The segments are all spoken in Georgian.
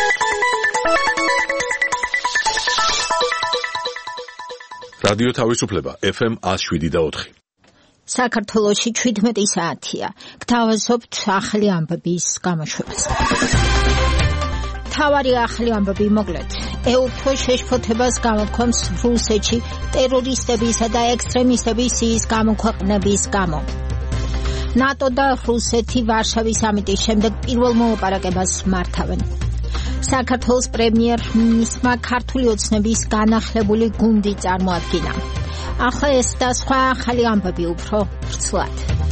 რადიო თავისუფლება FM 107.4. საქართველოში 17 საათია. გთავაზობთ ახალი ამბების გამოშვებას. თავარი ახალი ამბები მოკლედ. ეუფო შეშფოთებას გამოთქვამს რუსეთში ტერორისტებისა და ექსტრემისტების სიის გამოქვეყნების გამო. ნატო და რუსეთი ვარშავის სამიტის შემდეგ პირველ მოლაპარაკებას მართავენ. საქართველოს პრემიერ-მინისტრმა ქართული ოცნების განახლებული გუნდი წარმოადგინა. ახლა ეს და სხვა ახალი ამბები უფრო ვრცლად.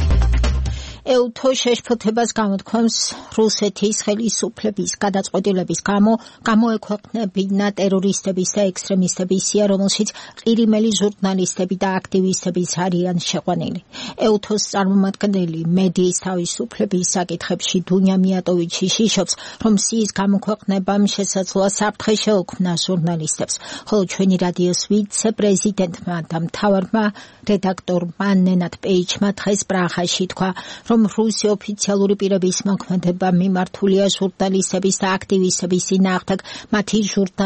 ეუთო შეშფოთებას გამოთქვამს რუსეთის ხელისუფლების გადაწყვეტილების გამო გამოექვეყნებინა ტერორისტების და ექსტრემისტების სია, რომელშიც ყირიმელი ჟურნალისტები და აქტივისტებიც არიან შეყვანილი. ეუთოს წარმომადგენელი მედიის თავისუფლების საკითხებში დუნია მიატოვიჩი შიშობს, რომ სიის გამოქვეყნებამ შესაძლოა საფრთხე შეუქმნა ჟურნალისტებს, ხოლო ჩვენი რადიოს ვიცე-პრეზიდენტმა და მთავარმა რედაქტორმა ნენად პეიჩმა დღეს პრაღაში თქვა, რომ რუსი ოფიციალური პირების მოქმედება მიმართულია ჟურნალისტების და აქტივისტების წინააღმდეგ მათი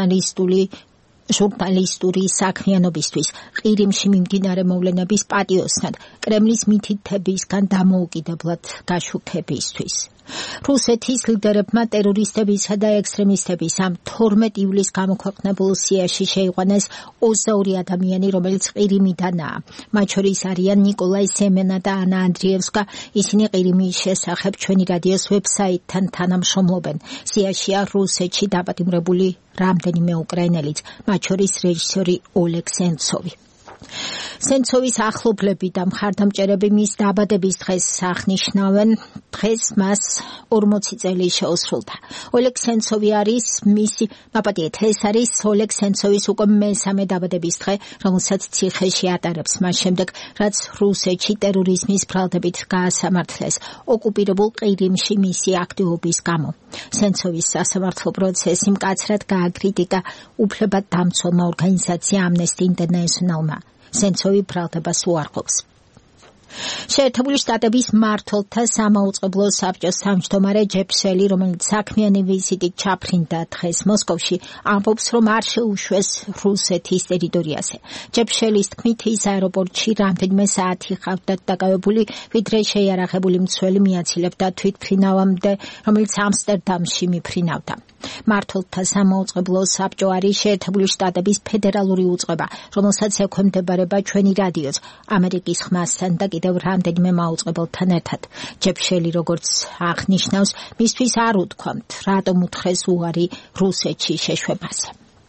ჟურნალისტური საქმიანობისთვის, ყირიმში მიმდინარე მოვლენების პატიოსნად, კრემლის მითითებისგან დამოუკიდებლად გაშუქებისთვის. რუსეთის ლიდერებმა ტერორისტებისა და ექსტრემისტების ამ 12 ივლისს გამოქვეყნებულ სიაში შეიყვანეს 22 ადამიანი, რომელიც ყირიმიდანაა. მათ შორის არიან ნიკოლაი სემენა და ანა ანდრიევსკა. ისინი ყირიმის შესახებ ჩვენი რადიოს ვებსაიტთან თანამშრომლობენ. სიაშია რუსეთში დაპატიმრებული რამდენიმე უკრაინელიც, მათ შორის რეჟისორი ოლეგ სენცოვი. სენცოვის ახლობლები და მხარდამჭერები მის დაბადების დღეს აღნიშნავენ. დღეს მას 40 წელი შეუსრულდა. ოლეგ სენცოვი არის მისი მაპატიეთ. ეს არის ოლეგ სენცოვის უკვე მესამე დაბადების დღე, რომელსაც ციხეში ატარებს მას შემდეგ, რაც რუსეთში ტერორიზმის ბრალდებით გაასამართლეს ოკუპირებულ ყირიმში მისი აქტივობის გამო. სენცოვის სასამართლო პროცესი მკაცრად გააკრიტიკა უფლებადამცველმა ორგანიზაცია ამნესტი ინტერნეშნალმა. სენცოვი ბრალდებას უარყოფს. შეერთებული შტატების მმართველთა სამაუწყებლო საბჭოს თავმჯდომარე ჯეფ სელი, რომელიც საქმიანი ვიზიტით ჩაფრინდა დღეს მოსკოვში, ამბობს, რომ არ შეუშვეს რუსეთის ტერიტორიაზე. ჯეფ შელის თქმით, ის აეროპორტში რამდენიმე საათი ჰყავდათ დაკავებული, ვიდრე შეიარაღებული მცველი მიაცილებდა თვითმფრინავამდე, რომელიც ამსტერდამში მიფრინავდა. მმართველთა სამაუწყებლო საბჭო არის შეერთებული შტატების ფედერალური უწყება, რომელსაც ექვემდებარება ჩვენი რადიოც ამერიკის ხმასთან და კიდევ რამდენიმე მაუწყებელთან ერთად. ჯეფ შელი, როგორც აღნიშნავს, მისთვის არ უთქვამთ, რატომ უთხრეს უარი რუსეთში შეშვებაზე.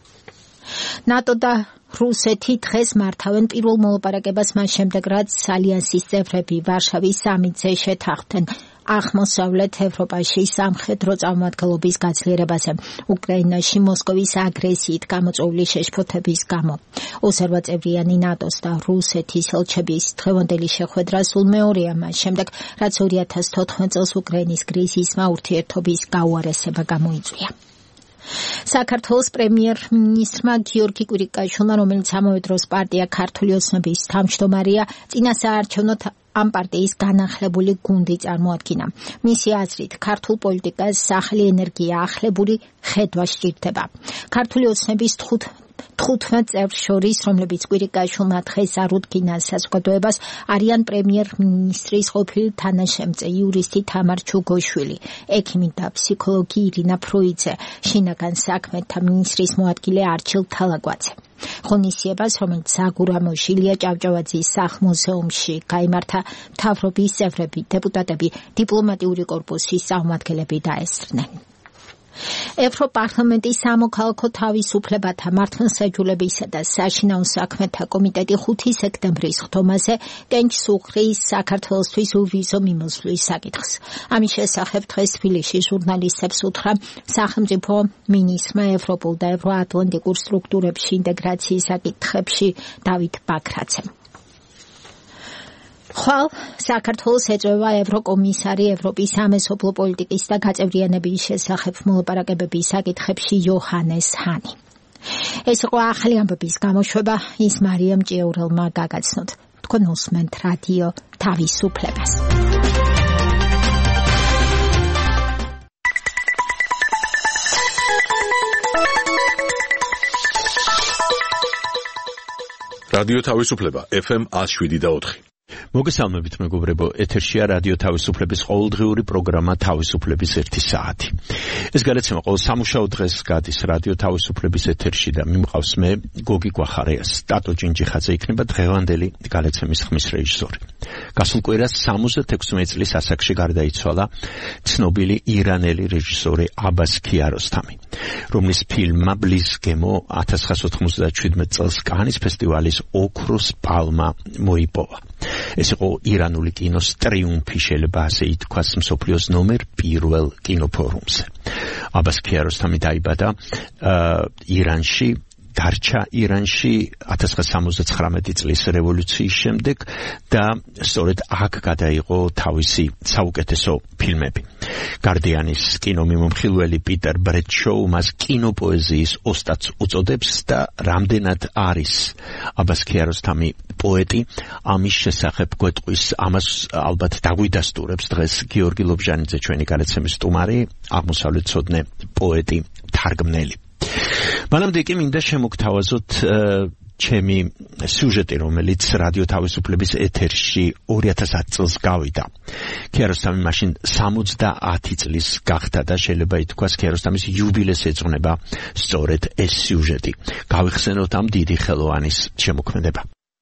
ნატო და რუსეთი დღეს მართავენ პირველ მოლაპარაკებას მას შემდეგ, რაც ალიანსის წევრები ვარშავის სამიტზე შეთანხმდნენ აღმოსავლეთ ევროპაში სამხედრო წარმომადგენლობის გაცვლიერებაზე უკრაინაში მოსკოვის აგრესიით გამოწვეული შეშფოთების გამო. 28 წევრიანი ნატოს და რუსეთის ელჩების დღევანდელი შეხვედრა სულ მეორეა მას შემდეგ, რაც 2014 წელს უკრაინის კრიზისმა ურთიერთობის გაუარესება გამოიწვია. საქართველოს პრემიერ-მინისტრმა გიორგი კვირიკაშვილმა, რომელიც ამავე დროს პარტია ქართული ოცნების თავმჯდომარეა, წინასაარჩევნო ამ პარტიის განახლებული გუნდი წარმოადგინა. მისი აზრით, ქართულ პოლიტიკას სახელი ენერგია ახლებური ხედვა სჭირდება. ქართული ოცნების 15 წევრს შორის, რომლებიც კვირიკაშვილმა დღეს არ უდგინა საზოგადოებას, არიან პრემიერ-მინისტრის ყოფილი თანაშემწე იურისტი თამარ ჩუგოშვილი, ექიმი და ფსიქოლოგი ირინა ფრუიძე, შინაგან საქმეთა მინისტრის მოადგილე არჩილ თალაგვაძე. ღონისძიებას, რომელიც საგურამოში ილია ჭავჭავაძის სახლ-მუზეუმში გაიმართა, მთავრობის წევრები, დეპუტატები, დიპლომატიური კორპუსის წარმომადგენლები დაესწრნენ. ევროპარლამენტის სამოქალაქო თავისუფლებათა მართლმსაჯულებისა და საშინაო საქმეთა კომიტეტი 5 სექტემბრის ხდომაზე კენჭს უხრის საქართველოსთვის უვიზო მიმოსვლის საკითხს. ამის შესახებ დღეს თბილისში ჟურნალისტებს უთხრა სახელმწიფო მინისტრმა ევროპულ და ევროატლანტიკურ სტრუქტურებში ინტეგრაციის საკითხებში დავით ბაქრაძემ. ხვალ საქართველოს ეწევა ევროკომისარი ევროპის სამეზობლო პოლიტიკის და გაწევრიანების შესახებ მოლაპარაკებების საკითხებში იოჰანეს ჰანი. ეს იყო ახალი ამბების გამოშვება, ის მარიამ ჭიაურელმა გაგაცნოთ. თქვენ უსმენთ რადიო თავისუფლებას. რადიო თავისუფლება FM 107.4. მოგესალმებით მეგობრებო, ეთერშია რადიო თავისუფლების ყოველდღიური პროგრამა თავისუფლების 1 საათი. ეს გადაცემა ყოველ სამუშაო დღეს გადის რადიო თავისუფლების ეთერში და მიმყავს მე გოგი გვახარიას. ტატო ჯინჯიხაძე იქნება დღევანდელი გადაცემის ხმის რეჟისორი. გასულ კვირას 76 წლის ასაკში გარდაიცვალა ცნობილი ირანელი რეჟისორი აბას ქიაროსთამი, რომლის ფილმმა ბლიზგემო 1997 წელს კანის ფესტივალის ოქროს პალმა მოიპოვა. ეს იყო ირანული კინოს ტრიუმფი, შეიძლება ასე ითქვას, მსოფლიოს ნომერ 1 კინოფორუმზე. აბას ქიაროსთამი დაიბადა ირანში, დარჩა ირანში 1979 წლის რევოლუციის შემდეგ და სწორედ აქ გადაიღო თავისი საუკეთესო ფილმები. გარდიანის კინომიმომხილველი პიტერ ბრედშოუ მას კინოპოეზიის ოსტატს უწოდებს და რამდენად არის აბას ქიაროსთამი პოეტი, ამის შესახებ გვეტყვის, ამას ალბათ დაგვიდასტურებს დღეს გიორგი ლობჟანიძე, ჩვენი გადაცემის სტუმარი, აღმოსავლეთცოდნე პოეტი, თარგმნელი. მანამდე კი მინდა შემოგთავაზოთ ჩემი სიუჟეტი, რომელიც რადიო თავისუფლების ეთერში 2010 წელს გავიდა. ქიაროსთამი მაშინ 70 წლის გახდა და შეიძლება ითქვას ქიაროსთამის იუბილეს ეძღვნება სწორედ ეს სიუჟეტი. გავიხსენოთ ამ დიდი ხელოვანის შემოქმედება.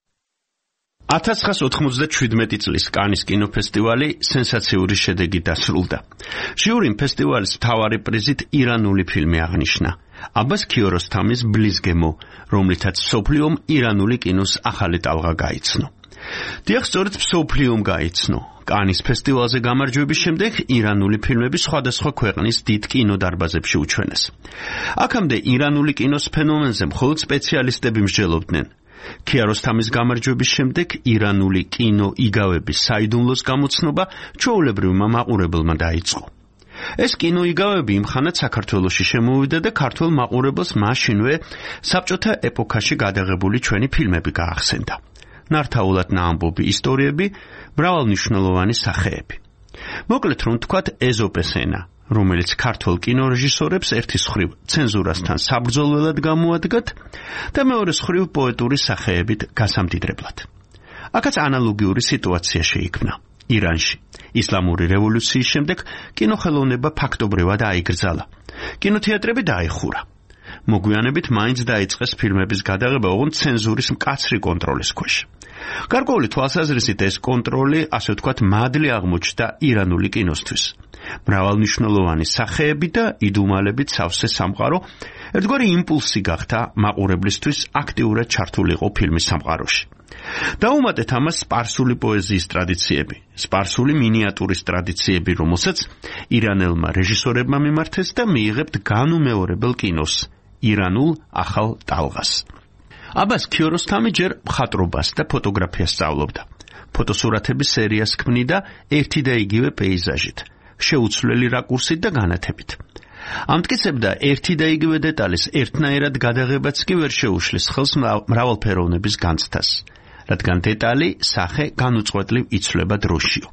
1997 წლის კანის კინოფესტივალი სენსაციური შედეგით დასრულდა. ჟიურიმ ფესტივალის მთავარი პრიზით ირანული ფილმი აღნიშნა, აბას ქიაროსთამის ბლიზგემო, რომლითაც მსოფლიომ ირანული კინოს ახალი ტალღა გაიცნო. დიახ, სწორედ მსოფლიომ გაიცნო. კანის ფესტივალზე გამარჯვების შემდეგ ირანული ფილმები სხვადასხვა ქვეყნის დიდ კინოდარბაზებში უჩვენეს. აქამდე ირანული კინოს ფენომენზე მხოლოდ სპეციალისტები მსჯელობდნენ. ქიაროსთამის გამარჯვების შემდეგ ირანული კინო იგავების საიდუმლოს გამოცნობა ჩვეულებრივმა მაყურებელმა დაიწყო. ეს კინო იგავები იმხანად საქართველოში შემოვიდა და ქართველ მაყურებელს მაშინვე საბჭოთა ეპოქაში გადაღებული ჩვენი ფილმები გაახსენდა. ნართაულად ნაამბობი ისტორიები, მრავალმნიშვნელოვანი სახეები. მოკლედ რომ ვთქვათ, ეზოპეს ენა, რომელიც ქართველ კინორეჟისორებს ერთის მხრივ ცენზურასთან საბრძოლველად გამოადგათ და მეორეს მხრივ პოეტური სახეებით გასამდიდრებლად. აქაც ანალოგიური სიტუაცია შეიქმნა. ირანში ისლამური რევოლუციის შემდეგ კინოხელოვნება ფაქტობრივად აიგრძალა. კინოთეატრები დაიხურა. მოგვიანებით მაინც დაიწყეს ფილმების გადაღება, ოღონდ ცენზურის მკაცრი კონტროლის ქვეშ. გარკვეული თვალსაზრისით ეს კონტროლი, ასე ვთქვათ, მადლი აღმოჩნდა ირანული კინოსთვის. მრავალმნიშვნელოვანი სახეები და იდუმალებით სავსე სამყარო ერთგვარი იმპულსი გახდა მაყურებლისთვის აქტიურად ჩართულიყო ფილმის სამყაროში. დაუმატეთ ამას სპარსული პოეზიის ტრადიციები, სპარსული მინიატურის ტრადიციები, რომელსაც ირანელმა რეჟისორებმა მიმართეს და მიიღებთ განუმეორებელ კინოს, ირანულ ახალ ტალღას. აბას ქიაროსთამი ჯერ მხატვრობას და ფოტოგრაფიას სწავლობდა. ფოტოსურათების სერიას ქმნიდა ერთი და იგივე პეიზაჟით, შეუცვლელი რაკურსით და განათებით. ამტკიცებდა ერთი და იგივე დეტალის ერთნაირად გადაღებაც კი ვერ შეუშლის ხელს მრავალფეროვნების განცდას, რადგან დეტალი, სახე განუწყვეტლივ იცვლება დროშიო.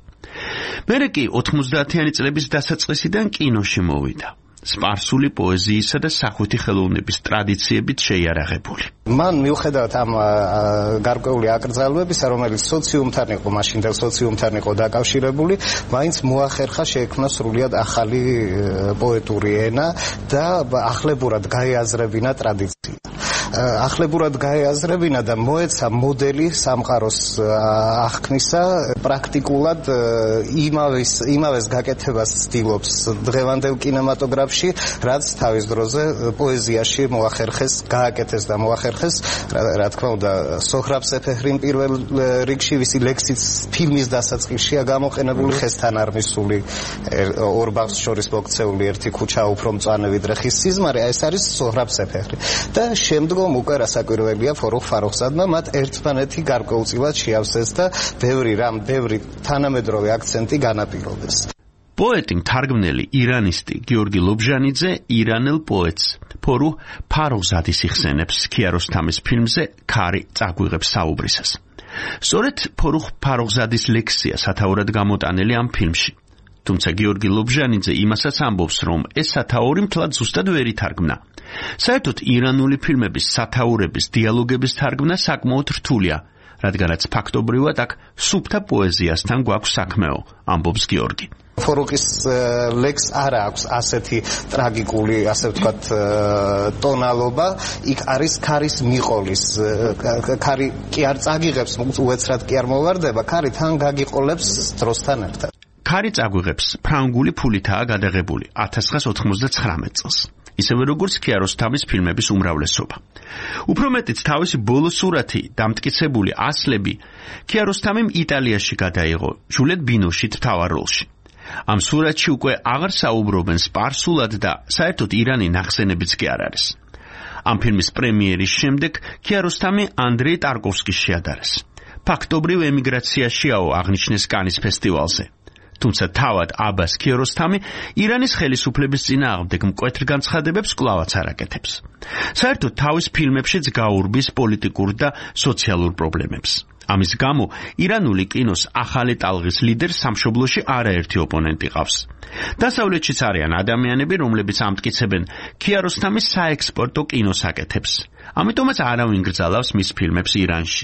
მერე კი 90-იანი წლების დასაწყისიდან კინოში მოვიდა. სპარსული პოეზიისა და სახვითი ხელოვნების ტრადიციებით შეიარაღებული. მან მიუხედავად ამ გარკვეული აკრძალვებისა, რომელიც სოციუმთან იყო, მაშინდელ სოციუმთან იყო დაკავშირებული, მაინც მოახერხა შეექმნა სრულიად ახალი პოეტური ენა და ახლებურად გაეაზრებინა ტრადიცია. ახლებურად გაეაზრებინა და მოეცა მოდელი სამყაროს აღქმისა, პრაქტიკულად იმავეს გაკეთებას ცდილობს დღევანდელ კინემატოგრაფში, რაც თავის დროზე პოეზიაში მოახერხეს, გააკეთეს და მოახერხეს, რა თქმა უნდა, სოჰრაბ სეფეჰრიმ პირველ რიგში, ვისი ლექსიც ფილმის დასაწყისშია გამოყენებული, ხესთან არ მისული ორ ბავშვს შორის მოქცეული ერთი ქუჩა უფრო მწვანე ვიდრე ხის სიზმარი, ეს არის სოჰრაბ სეფეჰრი. და შემდგომ უკვე რასაკვირველია, ფორუხ ფარუხზადმა მათ ერთმანეთი გარკვეულწილად შეავსეს და ბევრი თანამედროვე აქცენტი განაპირობეს. პოეტი, თარგმნელი, ირანისტი გიორგი ლობჟანიძე ირანელ პოეტს ფორუხ ფარუხზადის იხსენებს ქიაროსთამის ფილმზე „ქარი წაგვიღებს საუბრისას“. სწორედ ფორუხ ფარუხზადის ლექსია სათაურად გამოტანილი ამ ფილმში. თუმცა გიორგი ლობჟანიძე იმასაც ამბობს, რომ ეს სათაური მთლად ზუსტად ვერ ითარგმნა. საერთოდ ირანული ფილმების სათაურების დიალოგების თარგმნა საკმაოდ რთულია, რადგანაც ფაქტობრივად აქ სუფთა პოეზიასთან გვაქვს საქმეო, ამბობს გიორგი. ფოროკის ლექს არ აქვს ასეთი ტრაგიკული, ასე ვთქვათ, ტონალობა, იქ არის ქარის მიყოლის, ქარი კი არ წაგიღებს, უეცრად კი არ მოვარდება, ქარი თან გაგიყოლებს დროსთან ერთად. ქარი წაგვიღებს ფრანგული ფულითაა გადაღებული 1999 წელს. ისევე როგორც კიაროსთამის ფილმების უმრავლესობა. უფრო მეტიც თავისი ბოლო სურათი დამტკიცებული ასლები კიაროსთამიმ იტალიაში გადაიღო, ჟულეთ ბინოშით მთავარ როლში. ამ სურათში უკვე აღარ საუბრობენ სპარსულად და საერთოდ ირანი ნახსენებიც კი არ არის. ამ ფილმის პრემიერის შემდეგ კიაროსთამი ანდრეი ტარკოვსკის შეადარეს. ფაქტობრივ ემიგრაციაშიაო აღნიშნეს კანის ფესტივალზე. თუმცა თავად აბას კიაროსთამი ირანის ხელისუფლების წინააღმდეგ მკვეთრ განცხადებებს კვლავაც არ აკეთებს. საერთოდ თავის ფილმებშიც გაურბის პოლიტიკურ და სოციალურ პრობლემებს. ამის გამო ირანული კინოს ახალი ტალღის ლიდერ სამშობლოში არაერთი ოპონენტი ყავს. დასავლეთშიც არიან ადამიანები, რომლებიც ამტკიცებენ კიაროსთამის საექსპორტო კინოს აკეთებს. ამიტომაც არავინ გრძალავს მის ფილმებს ირანში.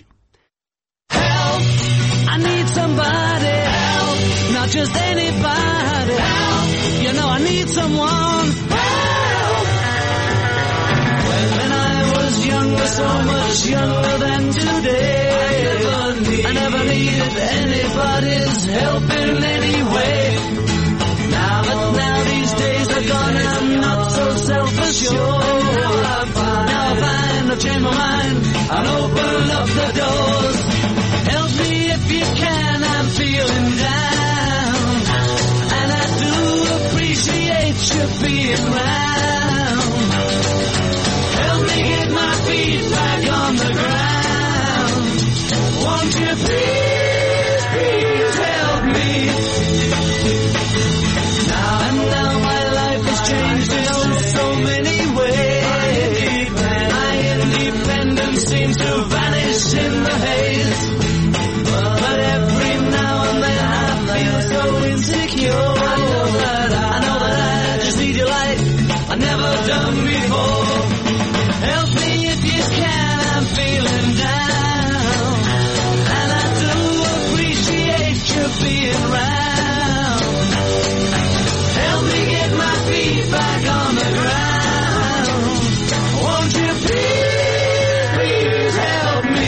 I need somebody help, not just anybody help. You know I need someone help. When I was younger, so much younger than today, I never needed anybody's help in any way. Now these days are gone, I'm not so self-assured. Now I find I've changed my mind and open up the doors. Help me if you can, I'm feeling down, and I do appreciate you being round. Help me get my feet back on the ground. Won't you please, please help me? Now my life has changed in so many ways. My independence seems to vanish in the haze. But every now and then I feel so insecure. I know that I just need your light, I've never done before. Help me if you can, I'm feeling down, and I do appreciate you being round. Help me get my feet back on the ground. Won't you please, please help me?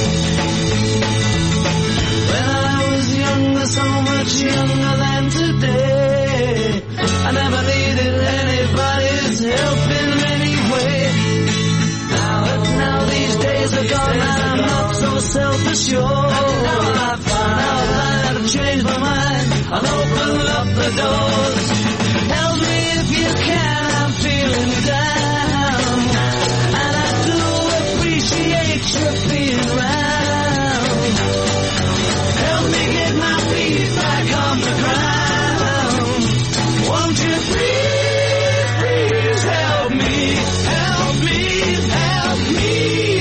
So much younger than today, I never needed anybody's help in any way. Now these days are gone, and I'm not so self-assured. Now that I've changed my mind, I'll open up the doors. Help me if you can, I'm feeling down, and I do appreciate you being round. Help me get my feet back on the ground. Won't you please, please help me, help me, help me.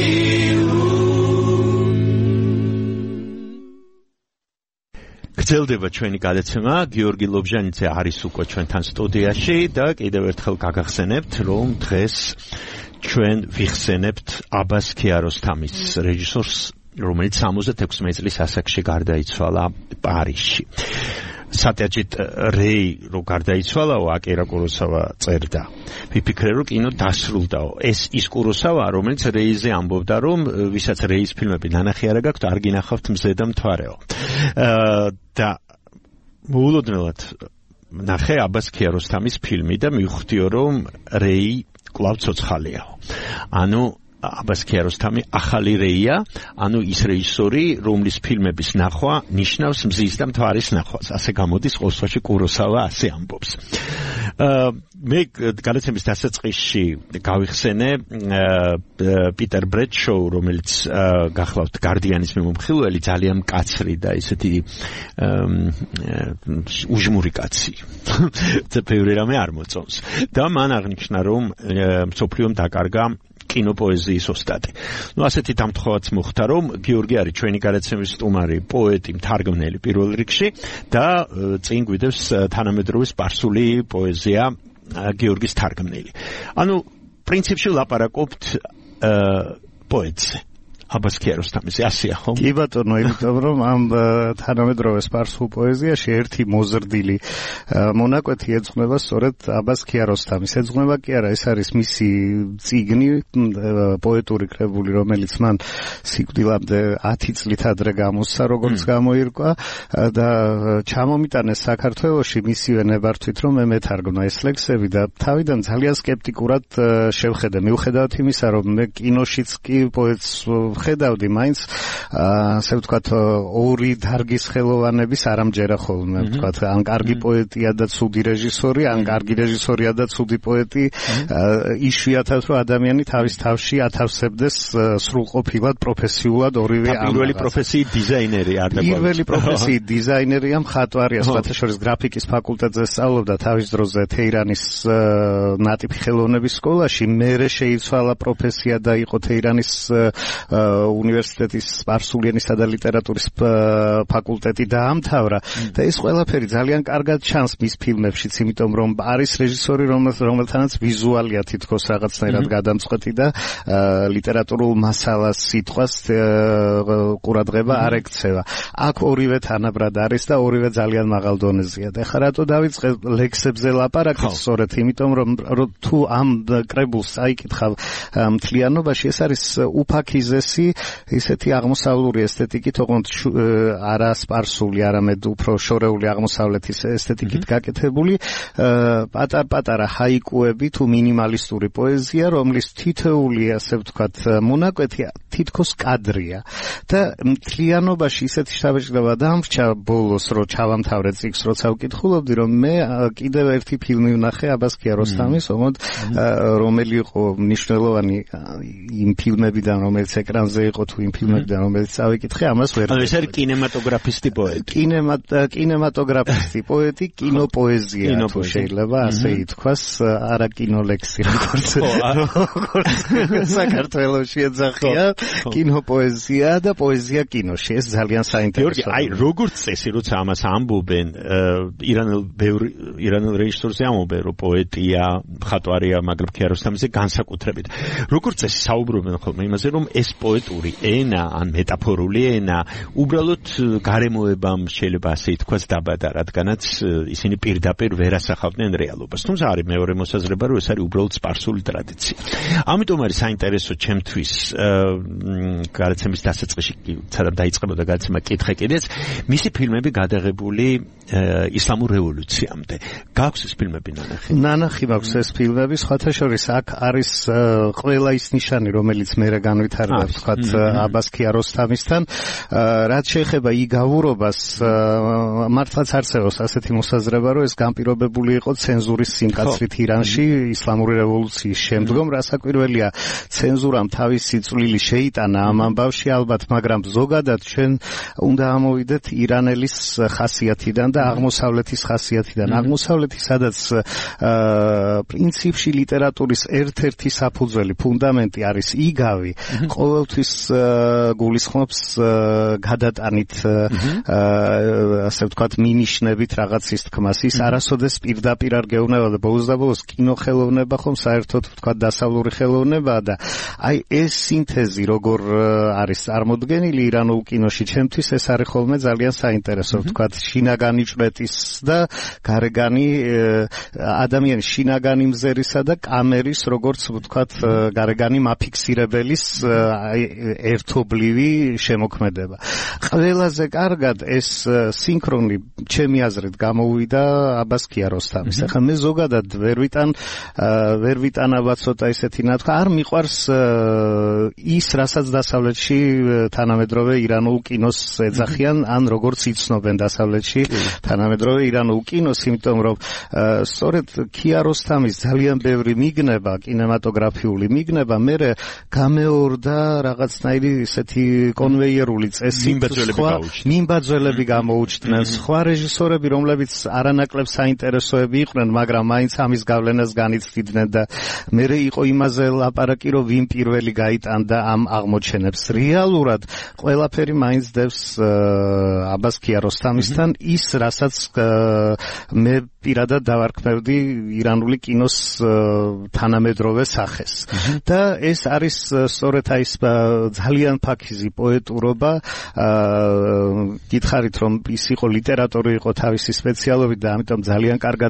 გრძელდება ჩვენი გადაცემა, გიორგი ლობჟანიძე არის უკვე ჩვენთან სტუდიაში და კიდევ ერთხელ გაგახსენებთ, რომ დღეს ჩვენ ვიხსენებთ აბას კიაროსთამის რეჟისორს, რომელიც 66 წლის ასაკში გარდაიცვალა პარიზში. სატეაჯით რეი რო გარდაიცვალაო, აკირა კუროსავა წერდა. ვიფიქრე რომ კინო დასრულდაო. ეს ის კუროსავა, რომელიც რეიზე ამბობდა, რომ ვისაც რეის ფილმები ნანახი არა გაქვთ, არ გინახავთ მზე და მთვარეო. და მოულოდნელად ნახე აბას კიაროსთამის ფილმი და მივხვდიო, რომ რეი კვლავ ცოცხალიაო. ანუ აბას კიაროსთამი ახალი რეია, ანუ ის რეჟისორი, რომლის ფილმების ნახვა ნიშნავს მზის და მთვარის ნახვას. ასე გამოდის ყოველთვის კუროსავა ასე ამბობს. მე გადაცემის დასაწყისში გავიხსენე პიტერ ბრედშოუ, რომელიც გახლავთ გარდიანის მიმომხილველი, ძალიან მკაცრი და ისეთი უჟმური კაცი. ბევრი რამე არ მოწონს. და მან აღნიშნა, რომ მსოფლიომ დაკარგა კინოპოეზიის ოსტატი. ასეთი დამთხოვაც მოხდა, რომ გიორგი არის ჩვენი გადაცემის სტუმარი, პოეტი, მთარგმნელი პირველ რიგში და წინ გვიდევს თანამედროვე სპარსული პოეზია გიორგის თარგმნელი. ანუ პრინციპში ლაპარაკობთ პოეტზე. აბას ქიაროსთამის ასია ხო? კი ბატონო, იმიტომ რომ ამ თანამედროვე სპარსულ პოეზიაში ერთი მოზრდილი მონაკვეთი ეძღვნება სწორედ აბას ქიაროსთამის. ეძღვნება კი არა, ეს არის მისი წიგნი, პოეტური კრებული, რომელიც მან სიკვდილამდე 10 წლით ადრე გამოსცა, როგორც გამოირკვა და ჩამომიტანეს საქართველოში მისივე ნებართვით, რომ მე მეთარგმნა ეს ლექსები და თავიდან ძალიან სკეპტიკურად შევხედე. მიუხედავად იმისა, რომ მე კინოშიც კი პოეტს ხედავდი, მაინც ასე ვთქვათ, ორი დარგის ხელოვანების არ ამჯერა ხოლმე, ვთქვათ, ან კარგი პოეტია და ცუდი რეჟისორი, ან კარგი რეჟისორია და ცუდი პოეტი, იშვიათად რომ ადამიანი თავის თავში ათავსებდეს სრულყოფილად პროფესიულად ორივე ამ. პირველი პროფესიით დიზაინერი არ და პირველი პროფესიით დიზაინერია, მხატვარია, სხვათაშორის გრაფიკის ფაკულტეტზე სწავლობდა თავის დროზე თეირანის ნატიფი ხელოვნების სკოლაში, მერე შეიცვალა პროფესია და იყო თეირანის უნივერსიტეტის სპარსული ენისა და ლიტერატურის ფაკულტეტი დაამთავრა და ეს ყველაფერი ძალიან კარგად ჩანს მის ფილმებშიც, იმიტომ რომ არის რეჟისორი, რომელთანაც ვიზუალია თითქოს რაღაცნაირად გადამწყვეტი და ლიტერატურულ მასალას სიტყვას ყურადღება არ ექცევა. აქ ორივე თანაბრად არის და ორივე ძალიან მაღალ დონეზეა. და ხა რატო დავიწყე ლექსებზე ლაპარაკს? სწორედ იმიტომ რომ თუ ამ კრებულს აიკითხავ მთლიანობაში, ეს არის უფაქიზესი ისეთი აღმოსავლური ესთეტიკით, ოღონდ არა სპარსული, არამედ უფრო შორეული აღმოსავლეთის ესთეტიკით გაკეთებული პატარ-პატარა ჰაიკუები თუ მინიმალისტური პოეზია, რომლის თითოეული, ასე ვთქვათ, მონაკვეთი თითქოს კადრია. და მთლიანობაში ისეთი შთაბეჭდილება დამრჩა ბოლოს, რომ ჩავამთავრე წიგნს, როცა ვკითხულობდი, რომ მე კიდევ ერთი ფილმი ვნახე აბას ქიაროსთამის, ოღონდ რომელი იყო მნიშვნელოვანი იმ ფილმებიდან, რომელიც ეკრანზე იყო თუ იმ ფილმებიდან, რომელიც წავიკითხე, ამას ვერ. ეს არის კინემატოგრაფისტი პოეტი. კინემატოგრაფისტი პოეტი, კინოპოეზია თუ შეიძლება ასე ითქვას, არა კინოლექსი, როგორც საქართველოში ეძახიან, კინოპოეზია და პოეზია კინოში. ეს ძალიან საინტერესოა. გიორგი, აი როგორც წესი, როცა ამას ამბობენ, ირანელ რეჟისორზე ამბობენ, რომ პოეტია, მხატვარია, მაგრამ ქიაროსთამიზე განსაკუთრებით. როგორც წესი საუბრობენ ხოლმე იმაზე, რომ ეს პოეტური ენა, ან მეტაფორული ენა, უბრალოდ გარემოებამ შეიძლება ასე ითქვას დაბადა, რადგანაც ისინი პირდაპირ ვერ ასახავდნენ რეალობას. თუმცა არის მეორე მოსაზრება, რომ ეს არის უბრალოდ სპარსული ტრადიცია. ამიტომ არის საინტერესო ჩემთვის გადაცემის დასაწყისში, სადაც დაიწყებოდა გადაცემა კითხე კიდეც, მისი ფილმები გადაღებული ისლამურ რევოლუციამდე. გაქვს ეს ფილმები ნანახი? ნანახი მაქვს ეს ფილმები, სხვათა შორის აქ არის ყველა ის ნიშანი, რომელიც მე განვითარდა, ვთქვათ, აბას ქიაროსთამისთან. რაც შეეხება იგავურობას, მართლაც არსებობს ასეთი მოსაზრება, რომ ეს განპირობებული იყო ცენზურის სიმკაცრით ირანში ისლამური რევოლუციის შემდგომ, რასაკვირველია, ცენზურამ თავისი წვლილი შეიტანა ამ ამბავში ალბათ, მაგრამ ზოგადად ჩვენ უნდა ამოვიდეთ ირანელის ხასიათიდან და აღმოსავლეთის ხასიათიდან. აღმოსავლეთი, სადაც პრინციპში ლიტერატურის ერთ-ერთი საფუძველი, ფუნდამენტი არის იგავი, ყოველთვის გულისხმობს გადატანით, ასე ვთქვათ, მინიშნებით რაღაცის თქმას. ის არასოდეს პირდაპირ არ გეუბნება, ბოლოს და ბოლოს კინოხელოვნება ხომ საერთოდ ვთქვათ დასავლური ხელოვნებაა და აი ეს სინთეზი როგორ არის წარმოდგენილი ირანულ კინოში, ჩემთვის ეს არის ხოლმე ძალიან საინტერესო, ვთქვათ, შინაგანი ჭვრეტის და გარეგანი ადამიანის შინაგანი მზერისა და კამერის, როგორც ვთქვათ, გარეგანი მაფიქსირებელის ერთობლივი შემოქმედება. ყველაზე კარგად ეს სინქრონი ჩემი აზრით გამოვიდა აბას ქიაროსთამის. ახლა მე ზოგადად ვერ ვიტანავა ცოტა ისეთი ნათქვა, არ მიყვარს ის, რასაც დასავლეთში თანამედროვე ირანულ კინოს ეძახიან, ან როგორც იცნობენ დასავლეთში თანამედროვე ირანულ კინოს, იმიტომ რომ სწორედ ქიაროსთამის ძალიან ბევრი მიგნება, კინემატოგრაფიული მიგნება, მერე გამეორდა რაღაცნაირი ესეთი კონვეიერული წესი მიმბაძველები გამოუჩნდნენ სხვა რეჟისორები რომლებიც არანაკლებ საინტერესოები იყვნენ მაგრამ მაინც ამის გავლენას განიცდიდნენ და მერე იყო იმაზე ლაპარაკი რომ ვინ პირველი გაიტანდა ამ აღმოჩენებს რეალურად ყველაფერი მაინც დევს აბას კიაროსთამისთან ის რასაც მე პირადად დავარქმევდი ირანული კინოს თანამედროვე სახეს და ეს არის სწორედ აი ძალიან ფაქიზი პოეტურობა გითხარით რომ ის იყო ლიტერატორი იყო თავისი სპეციალობით და ამიტომ ძალიან კარგად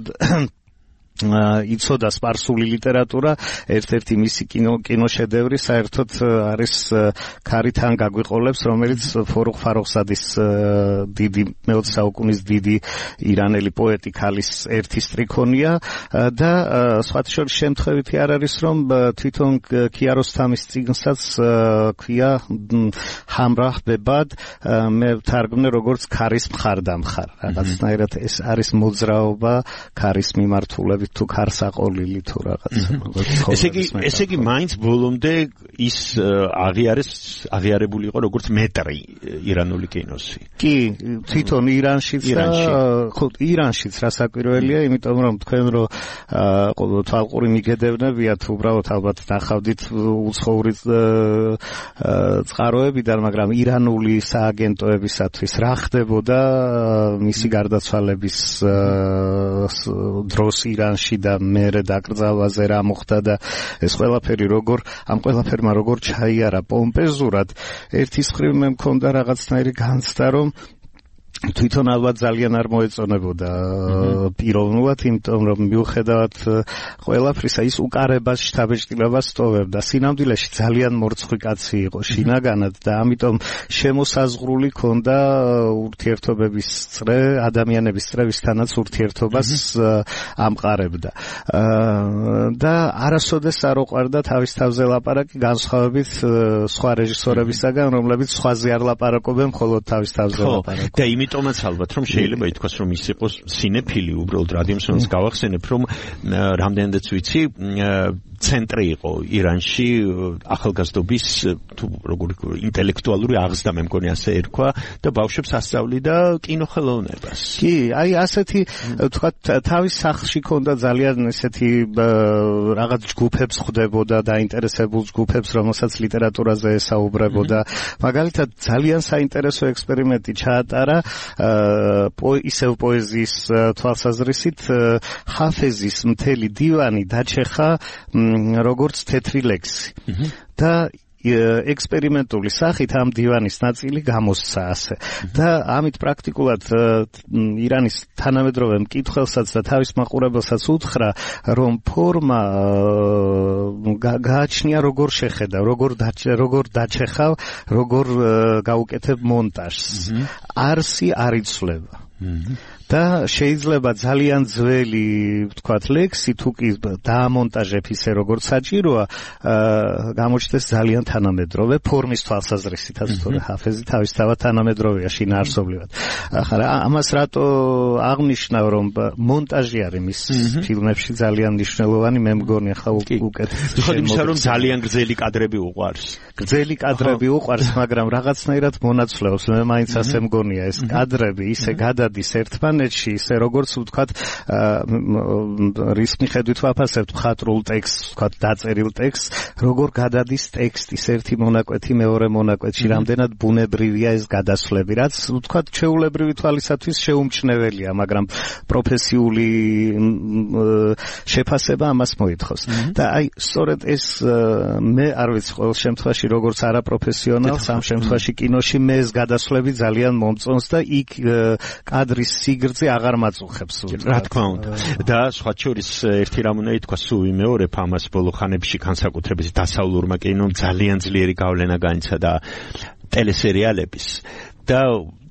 იცოდა სპარსული ლიტერატურა ერთ-ერთი მისი კინოშედევრი საერთოდ არის ქარიდან გაგვიყოლებს რომელიც ფორუღ ფაროხზადის დიდი მე-20 საუკუნის დიდი ირანელი პოეტი ქალის ერთი სტრიქონია და სხვათა შორის შემთხვევითი არ არის რომ თვითონ კიაროსთამის წიგნსაც ქვია ჰამრაჰ ბებად მე ვთარგმნე როგორც ქარის მხარდამხარ რაღაცნაირად ეს არის მოძრაობა ქარის მიმართულებით თუ ქარსაყოლილი თუ რაღაცა ესე იგი მაინც ბოლომდე ის აღიარებული იყო როგორც მეტრი ირანული კინოსი კი თვითონ ირანშიც და ხო ირანშიც რასაკვირველია იმიტომ რომ თქვენ რომ თვალყური მიგედევნებიათ უბრალოდ ალბათ ნახავდით უცხოური წყაროებიდან მაგრამ ირანული სააგენტოებისათვის რა ხდებოდა მისი გარდაცვალების დროს ირანში და მერე დაკრძალვაზე რა მოხდა და ეს ყველაფერი ამ ყველაფერმა როგორ ჩაიარა პომპეზურად ერთის მხრივ მე მქონდა რაღაცნაირი განცდა რომ თვითონ ალბათ ძალიან არ მოეწონებოდა პიროვნულად, იმიტომ რომ მიუხედავად ყველაფრისა ის უკარებას შთაბეჭდილებას ტოვებდა. სინამდვილეში ძალიან მორცხვი კაცი იყო შინაგანად და ამიტომ შემოსაზღვრული ქონდა ურთიერთობების წრე, ადამიანების წრევისთანაც ურთიერთობას ამყარებდა. და არასოდეს არ უყვარდა თავის თავზე ლაპარაკი განსხვავებით სხვა რეჟისორებისაგან, რომლებიც სხვაზე არ ლაპარაკობენ, მხოლოდ თავის თავზე ლაპარაკობენ. და იმიტომაც ალბათ რომ შეიძლება ითქვას რომ ის იყოს სინეფილი, უბრალოდ რადიომსონს გავახსენებ რომ რამდენადაც ვიცი ცენტრი იყო ირანში ახალგაზრდობის თუ როგორი ინტელექტუალური აღზრდა მე მგონი ასე ერქვა და ბავშვებს ასწავლიდა კინოხელოვნებას. კი, აი ასეთი თქვა თავის სახლში ქონდა ძალიან ესეთი რაღაც ჯგუფებს ხვდებოდა და ინტერესებულ ჯგუფებს, რომელსაც ლიტერატურაზე ესაუბრებოდა. მაგალითად ძალიან საინტერესო ექსპერიმენტი ჩაატარა ისევ პოეზიის თვალსაზრისით ჰაფეზის მთელი დივანი დაჩეხა როგორც თეთრი ლექსი. და ექსპერიმენტული სახით ამ დივანის ნაწილი გამოსცა ასე. და ამით პრაქტიკულად ირანის თანამედროვე მკითხველსაც და თავის მაყურებელსაც უთხრა, რომ ფორმა გააჩნია როგორ შეხედავ, როგორ დაჩეხავ, როგორ გაუკეთებ მონტაჟს. არსი არ იცვლება. და შეიძლება ძალიან ძველი, ვთქვათ, ლექსი თუ კი დაამონტაჟებ ისე როგორც საჭიროა, გამოჩნდეს ძალიან თანამედროვე ფორმის თვალსაზრისითაც, თორე ჰაფეზი თავისთავად თანამედროვეა შინაარსობრივად. ახლა ამას რატო აღნიშნავ, რომ მონტაჟი არის მის ფილმებში ძალიან მნიშვნელოვანი, მე მგონი ახლა უკეთ. ხოდი მისა რომ ძალიან გრძელი კადრები უყვარს. გრძელი კადრები უყვარს, მაგრამ რაღაცნაირად მონაცვლეობს. მე მაინც ასე მგონია ეს კადრები ისე გადადის ერთმანეთში, ისე როგორც ვთქვათ, რის მიხედვით ვაფასებთ მხატვრულ ტექსტს, ვთქვათ, დაწერილ ტექსტს, როგორ გადადის ტექსტის ერთი მონაკვეთი მეორე მონაკვეთში, რამდენად ბუნებრივია ეს გადასვლები, რაც ვთქვათ, ჩვეულებრივი თვალისათვის შეუმჩნეველია, მაგრამ პროფესიული შეფასება ამას მოითხოვს. და აი, სწორედ ეს მე არ ვიცი ყოველ შემთხვევაში როგორც არაპროფესიონალს, ამ შემთხვევაში კინოში მე ეს გადასვლები ძალიან მომწონს და იქ კადრის სიგრძე აღარ მაწუხებს. რა თქმა უნდა. და სხვა შორის ერთი რამ უნდა ითქვას, სულ ვიმეორებ ამას ბოლო ხანებში განსაკუთრებით დასავლურმა კინომ ძალიან ძლიერი გავლენა განიცადა ტელესერიალების და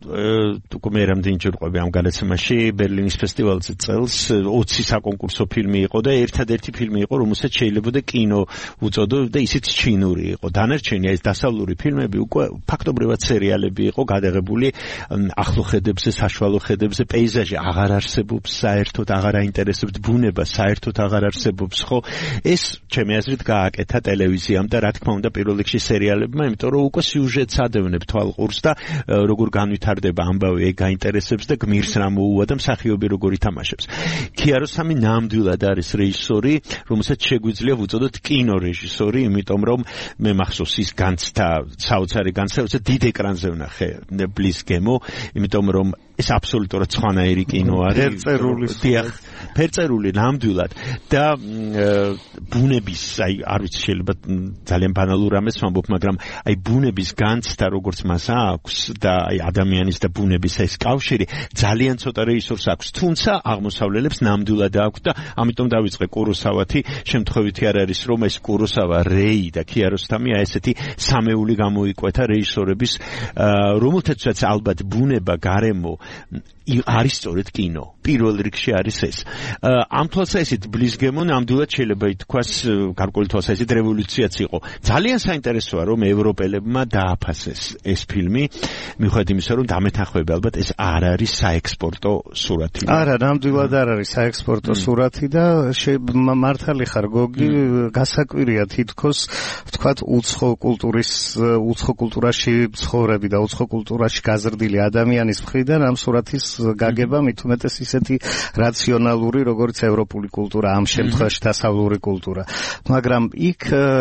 უკვე მე რამდენჯერ ყვები ამ გადაცემაში ბერლინის ფესტივალზე წელს 20 საკონკურსო ფილმი იყო და ერთადერთი ფილმი იყო რომელსაც შეიძლება კინო უწოდო და ისიც ჩინური იყო. დანარჩენი ეს დასავლური ფილმები უკვე ფაქტობრივად სერიალები იყო გადაღებული ახლო ხედებზე, საშუალო ხედებზე, პეიზაჟი აღარ არსებობს, საერთოდ აღარ აინტერესებთ ბუნება, საერთოდ აღარ არსებობს, ხო? ეს ჩემი აზრით გააკეთა ტელევიზიამ და რა თქმა უნდა პირველ რიგში სერიალებმა, იმიტომ რომ უკვე სიუჟეტს ადევნებ თვალყურს და როგორ განვითარდება ამბავი ეგ გაინტერესებს და გმირს რა მოუვა და მსახიობი როგორ ითამაშებს. ქიაროსამი ნამდვილად არის რეჟისორი, რომელსაც შეგვიძლია ვუწოდოთ კინორეჟისორი, იმიტომ რომ მე მახსოვს ის განცდა საოცარი განცდა, როცა დიდ ეკრანზე ვნახე ბლის გემო, იმიტომ რომ ეს აბსოლუტურად სხვანაირი კინო არის. ფერწერული ნამდვილად და ბუნების, აი არ ვიცი შეიძლება ძალიან ბანალურ რამეს ვამბობ, მაგრამ აი ბუნების განცდა როგორც მას აქვს და აი ადამიანის და ბუნების ეს კავშირი ძალიან ცოტა რეჟისორს აქვს, თუმცა აღმოსავლელებს ნამდვილად აქვს და ამიტომ დავიწყე კუროსავათი, შემთხვევითი არ არის რომ ეს კუროსავა, რეი და ქიაროსთამი ესეთი სამეული გამოიკვეთა რეჟისორების, რომელთაცაც ალბათ ბუნება, გარემო არის სწორედ კინო. პირველ რიგში არის ეს. ამ თვალსაზრისით ბლის გემო ნამდვილად შეიძლება ითქვას გარკვეული თვალსაზრისით რევოლუციაც იყო. ძალიან საინტერესოა რომ ევროპელებმა დააფასეს ეს ფილმი, მიუხედავად იმისა რომ დამეთანხმები ალბათ ეს არ არის საექსპორტო სურათი. არა, ნამდვილად არ არის საექსპორტო სურათი და მართალი ხარ გოგი, გასაკვირია თითქოს ვთქვათ უცხო კულტურაში ცხოვრები და უცხო კულტურაში გაზრდილი ადამიანის მხრიდან ამ სურათის გაგება მით უმეტეს ისეთი რაციონალური, როგორც ევროპული კულტურა, ამ შემთხვევაში დასავლური კულტურა. მაგრამ იქ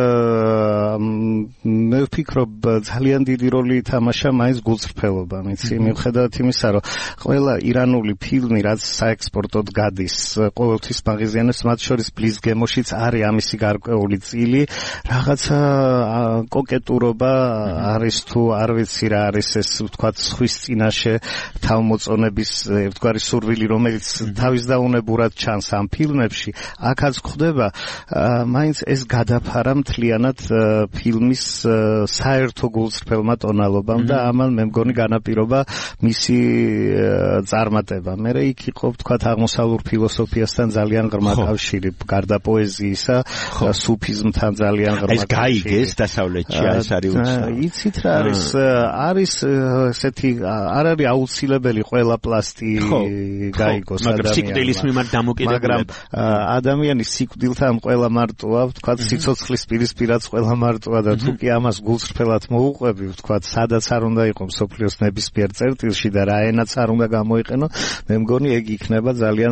მე ვფიქრობ ძალიან დიდი როლი ითამაშა მაინც გულწრფელობა, მიცი, მიუხედავად იმისა, რომ ყველა ირანული ფილმი, რაც საექსპორტოდ გადის, ყოველთვის მაღიზიანებს, მათ შორის ბლის გემოშიც არის ამისი გარკვეული წილი, რაღაცა კოკეტურობა არის თუ არ ვიცი რა არის ეს, ვთქვათ, სხვის წინაშე თავმოწონების ერთგვარი სურვილი, რომელიც თავის დაუნებურად ჩანს ამ ფილმებში, აქაც ხდება მაინც ეს გადაფარა მთლიანად ფილმის საერთო გულწრფელმა ტონალობამ და ამან მე მგონი განაპირობა მისი წარმატება. მე იქ იყო ვთქვათ აღმოსავლურ ფილოსოფიასთან ძალიან ღრმა კავშირი, გარდა პოეზიისა, სუფიზმთან ძალიან ღრმა კავშირი. ეს გაიგეს დასავლეთში, ეს არის უცნაური. იცით რა არის ესეთი არ არის აუცილებელი ყველა პლასტი გაიგოს ადამიანს, მაგრამ ადამიანის სიკვდილთან ყველა მარტოა, ვთქვათ, სიცოცხლის პირისპირაც ყველა მარტოა და თუ კი ამას გულწრფელად მოუყვები, ვთქვათ, სადაც არ უნდა იყო მსოფლიოს ნებისმიერ წერტილში და რა ენაც არ უნდა გამოიყენო, მე მგონი ეგ იქნება ძალიან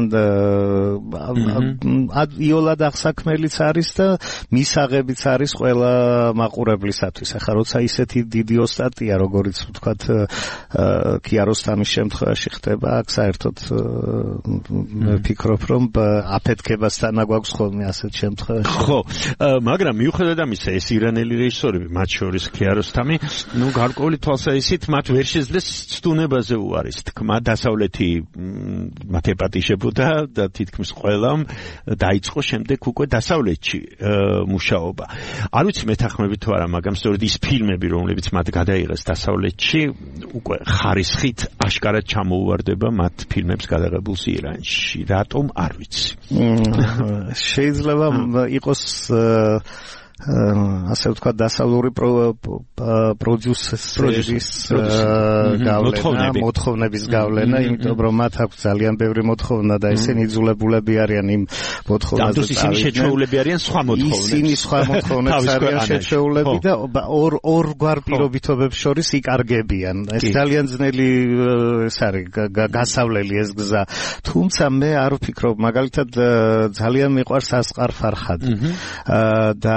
იოლად აღსაქმელიც არის და მისაღებიც არის ყველა მაყურებლისათვის. ახლა როცა ისეთი დიდი ოსტატია, როგორიც ვთქვათ ქიაროსთამის შემთხვევაში ხდება, აქ საერთოდ ვფიქრობ, რომ აფეთქებასთან აგვაქვს ხოლმე ასეთ შემთხვევაში. ხო, მაგრამ მიუხედავად ამისა, ეს ირანელი რეჟისორები, მათ შორის ქიაროსთამი, გარკვეული თვალსაზრისით მათ ვერ შეძლეს ცდუნებაზე უარის თქმა, დასავლეთი მათ ეპატიშებოდა და თითქმის ყველამ დაიწყო შემდეგ უკვე დასავლეთში მუშაობა. არ ვიცი მეთანხმებით თუ არა, მაგრამ სწორედ ის ფილმები, რომლებიც მათ გადაიღეს დასავლეთში, უკვე ხარისხით აშკარად ჩამოუვარდება მათ ფილმებს გადაღებულს ირანში. რატომ არ ვიცი. შეიძლება იყოს ასე ვთქვათ დასავლური პროდიუსერის მოთხოვნების გავლენა, იმიტომ რომ მათ აქვს ძალიან ბევრი მოთხოვნა და ისინი იძულებულები არიან იმ მოთხოვნაზე. და ისინი შეჩეულები არიან სხვა მოთხოვნებს. ისინი სხვა მოთხოვნებს არიან შეჩეულები და ორგვარ პირობითობებს შორის იკარგებიან. ეს ძალიან ძნელი ეს არის გასავლელი ეს გზა. თუმცა მე არ ვფიქრობ, მაგალითად ძალიან მიყვარს ასყარ ფარხადი და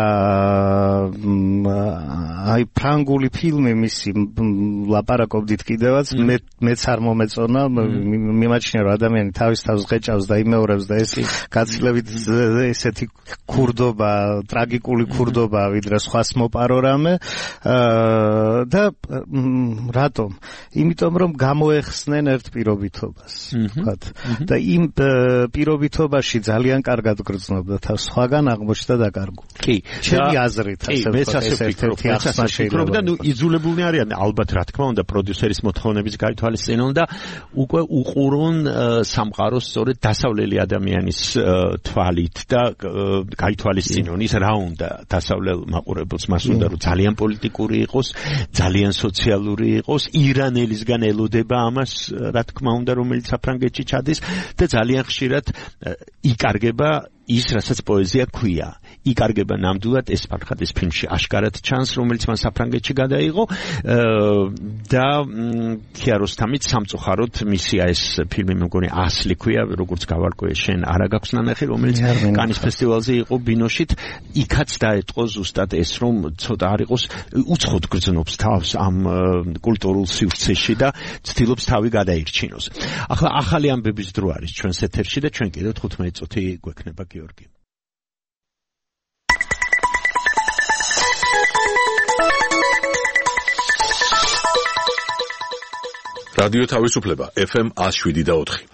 აი ფრანგული ფილმი მისი ლაპარაკობდით კიდევაც მეც არ მომეწონა, მიმაჩნია რომ ადამიანი თავის თავს ღეჭავს და იმეორებს და ეს გაცილებით ესეთი ქურდობა, ტრაგიკული ქურდობა ვიდრე სხვას მოპარო რამე და რატომ? იმიტომ რომ გამოეხსნენ ერთ პირობითობას, ვთქვათ, და იმ პირობითობაში ძალიან კარგად გრძნობდა თავს, სხვაგან აღმოჩნდა დაკარგული. კი, ჩემი აზრით ასე ვფიქრობ და იძულებულნი არიან ალბათ რა თქმა უნდა პროდიუსერის მოთხოვნების გაითვალისწინონ და უკვე უყურონ სამყაროს სწორედ დასავლელი ადამიანის თვალით და გაითვალისწინონ ის რა უნდა დასავლელ მაყურებელს მას უნდა რომ ძალიან პოლიტიკური იყოს ძალიან სოციალური იყოს ირანელისგან ელოდება ამას რა თქმა უნდა რომელიც საფრანგეთში ჩადის და ძალიან ხშირად იკარგება ის რასაც პოეზია ქვია იკარგება ნამდვილად ეს ფარხატის ფილმში აშკარად ჩანს რომელიც მან საფრანგეთში გადაიღო და ქიაროსთამით სამწუხაროდ მისია ეს ფილმი მე მგონი ასლი ქვია როგორც გავარკვე შენ არა გაქვს ნანახი რომელიც კანის ფესტივალზე იყო ბინოშით იქაც დაეთყო ზუსტად ეს რომ ცოტა არ იყოს უცხოდ გრძნობს თავს ამ კულტურულ სივრცეში და ცდილობს თავი გადაირჩინოს ახლა ახალი ამბების დრო არის ჩვენს ეთერში და ჩვენ კიდევ 15 წუთი გვექნება გიორგი რადიო თავისუფლება FM 107.4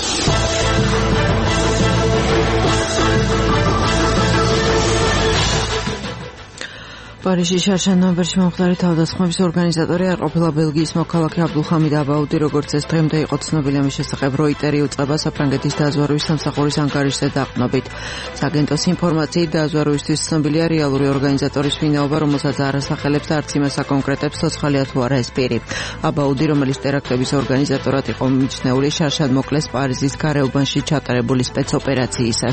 პარიჟის შარშან-ნომბერში მომხდარი თავდასხმების ორგანიზატორი არ ყოფილა ბელგიის მოქალაქე აბდულხამიდ აბაუდი, როგორც ეს დღემდე იყო ცნობილი ამის შესახებ როიტერი უწყება საფრანგეთის დაზვერვის სამსახურის ანგარიშზე დაყრდნობით. სააგენტოს ინფორმაციით დაზვერვისთვის ცნობილია რეალური ორგანიზატორის ვინაობა, რომელსაც არ ასახელებს და არც იმას აკონკრეტებს ცოცხალია თუ არა ეს პირი. აბაუდი, რომელიც ტერაქტების ორგანიზატორად იყო მიჩნეული, შარშან მოკლეს პარიზის გარეუბანში ჩატარებული სპეცოპერაციისას.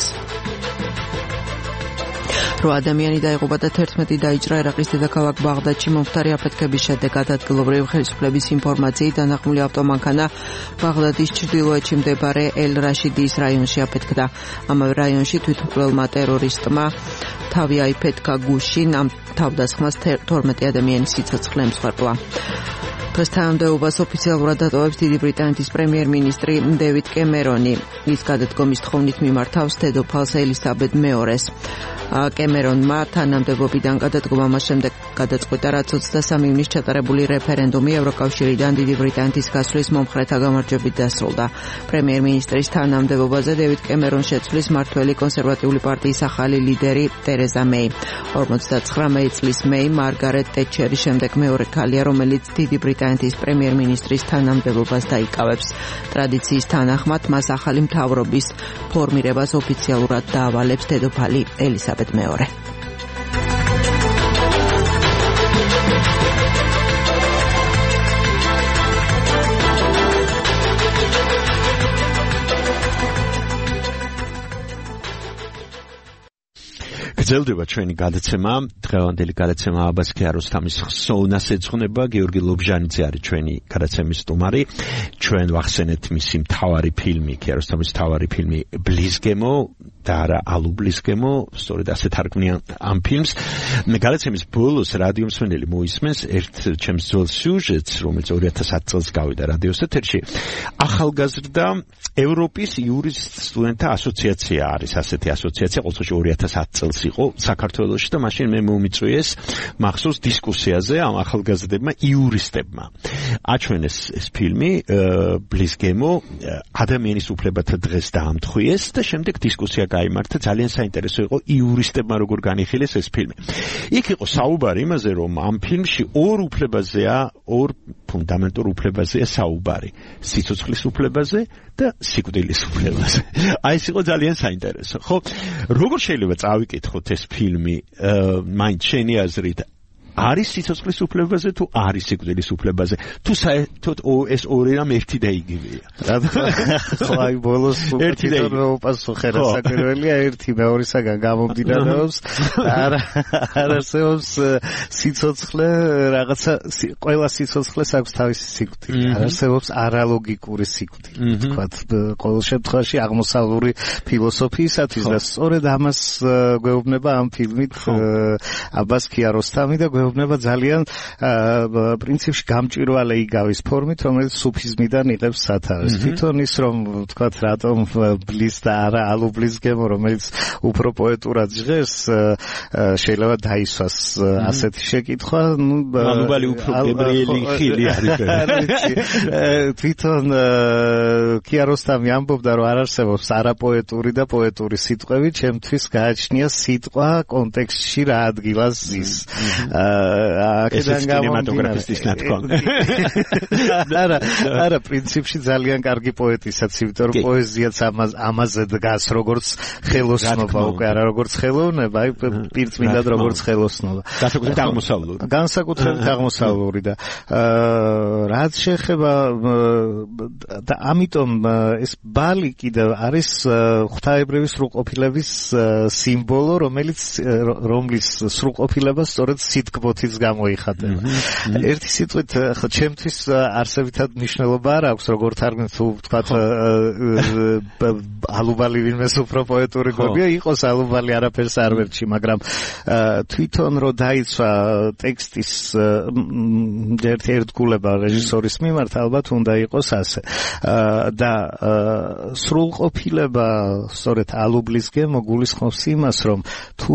8 ადამიანი დაიღუპა და 11 დაიჭრა ერაყის დედაქალაქ ბაღდადში მომხდარი აფეთქების შედეგად. ადგილობრივი ხელისუფლების ინფორმაციით დანახმული ავტომანქანა ბაღდადის ჩრდილოეთში მდებარე ელ-რაშიდის რაიონში აფეთქდა. ამავე რაიონში თვითმკვლელმა ტერორისტმა თავი აიფეთქა გუშინ ამ თავდასხმას 12 ადამიანის სიცოცხლე ემსხვერპლა. დღეს თანამდებობას ოფიციალურად დატოვებს დიდი ბრიტანეთის პრემიერ-მინისტრი დევიდ კემერონი. ის გადადგომის თხოვნით მიმართავს დედოფალს ელისაბედ მეორეს. კემერონმა თანამდებობიდან გადადგომა მას შემდეგ გადაწყვიტა, რაც 23 ივნისს ჩატარებული რეფერენდუმი ევროკავშირიდან დიდი ბრიტანეთის გასვლის მომხრეთა გამარჯვებით დასრულდა. პრემიერ-მინისტრის თანამდებობაზე დევიდ კემერონს შეცვლის მმართველი კონსერვატიული პარტიის ახალი ლიდერი ტერეზა მეი. 59 წლის მეი მარგარეტ ტეტჩერის შემდეგ მეორე ქალია, რომელიც დიდი ბრიტანეთის პრემიერ-მინისტრის თანამდებობას დაიკავებს. ტრადიციის თანახმად მას ახალი მთავრობის ფორმირებას ოფიციალურად დაავალებს დედოფალი ელისაბედ მეორე. გრძელდება ჩვენი გადაცემა, დღევანდელი გადაცემა აბას ქიაროსთამის ხსოვნას ეძღვნება, გიორგი ლობჟანიძე არის ჩვენი გადაცემის სტუმარი. ჩვენ ვახსენეთ მისი მთავარი ფილმი, ქიაროსთამის მთავარი ფილმი ბლისგემო და არა ალუბლისგემო, სწორედ ასე თარგმნიან ამ ფილმს. გადაცემის ბოლოს რადიო მსმენელი მოისმენს ერთ ჩემს ძველ სიუჟეტს, რომელიც 2010 წელს გავიდა რადიოს ეთერში. ახალგაზრდა ევროპის იურისტ სტუდენტთა ასოციაცია არის ასეთი ასოციაცია, ყოველ შემთხვევაში 2010 წელს იყო საქართველოში და მაშინ მე მომიწვიეს მახსოვს დისკუსიაზე ამ ახალგაზრდებმა იურისტებმა. აჩვენეს ეს ფილმი ბლისგემო ადამიანის უფლებათა დღეს დაამთხვიეს და შემდეგ დისკუსია გაიმართა. ძალიან საინტერესო იყო იურისტებმა როგორ განიხილეს ეს ფილმი. იქ იყო საუბარი იმაზე, რომ ამ ფილმში ორ უფლებაზეა, ორ ფუნდამენტურ უფლებაზეა საუბარი. სიცოცხლის უფლებაზე და სიკვდილის უფლებაზე. აი ეს იყო ძალიან საინტერესო. ხო, როგორ შეიძლება წავიკითხოთ ეს ფილმი, მაინც შენი აზრით, არის სიცოცხლის უფლებაზე თუ არის სიკვდილის უფლებაზე? თუ საერთოდ ეს ორი რამ ერთი და იგივეა. ხო, აი ბოლოს უკეთესად მოვუპასუხე რა საკერველია, ერთი მეორისაგან გამომდინარეობს. არ არსებობს სიცოცხლე, რაღაცა ყველა სიცოცხლეს აქვს თავისი სიკვდილი. არ არსებობს არალოგიკური სიკვდილი, თქვათ, ყოველ შემთხვევაში აღმოსავლური ფილოსოფიისათვის და სწორედ ამას გვეუბნება ამ ფილმით აბას ქიაროსთამი და ეუბნება ძალიან პრინციპში გამჭვირვალე იგავის ფორმით, რომელიც სუფიზმიდან იღებს სათავეს. თვითონ ის რომ ვთქვათ, რატომ ბლის და არა ალუბლის გემო, რომელიც უფრო პოეტურად ჟღერს, შეიძლება დაისვას ასეთი შეკითხვა. ალუბალი უფრო გებრიელი ხილი არის. თვითონ კიაროსტამი ამბობდა, რომ არ არსებობს არაპოეტური და პოეტური სიტყვები, ჩემთვის გააჩნია სიტყვა კონტექსტში რა ადგილას ზის. ეს კინემატოგრაფისტის ნათქვამი. არა, პრინციპში ძალიან კარგი პოეტისაც, იმიტომ რომ პოეზიაც ამაზე დგას, როგორც ხელოსნობა, უკვე არა როგორც ხელოვნება, აი პირწმინდად როგორც ხელოსნობა. განსაკუთრებით აღმოსავლური და რაც შეეხება და ამიტომ ეს ბალი კიდევ არის ღვთაებრივი სრულყოფილების სიმბოლო, რომლის სრულყოფილება სწორედ სიტკბოთის გამოიხატება. ერთი სიტყვით, ხო, ჩემთვის არსებითად მნიშვნელობა არ აქვს, როგორ თარგმნით, თუ ვთქვათ ალუბალი ვინმეს უფრო პოეტური გვებია, იყოს ალუბალი არაფერს არ ვერჩი, მაგრამ თვითონ რო დაიცვა ტექსტის ერთგულება რეჟისორის მიმართ, ალბათ უნდა იყოს ასე. და სრულყოფილება სწორედ ალუბლის გემო გულისხმობს იმას, რომ თუ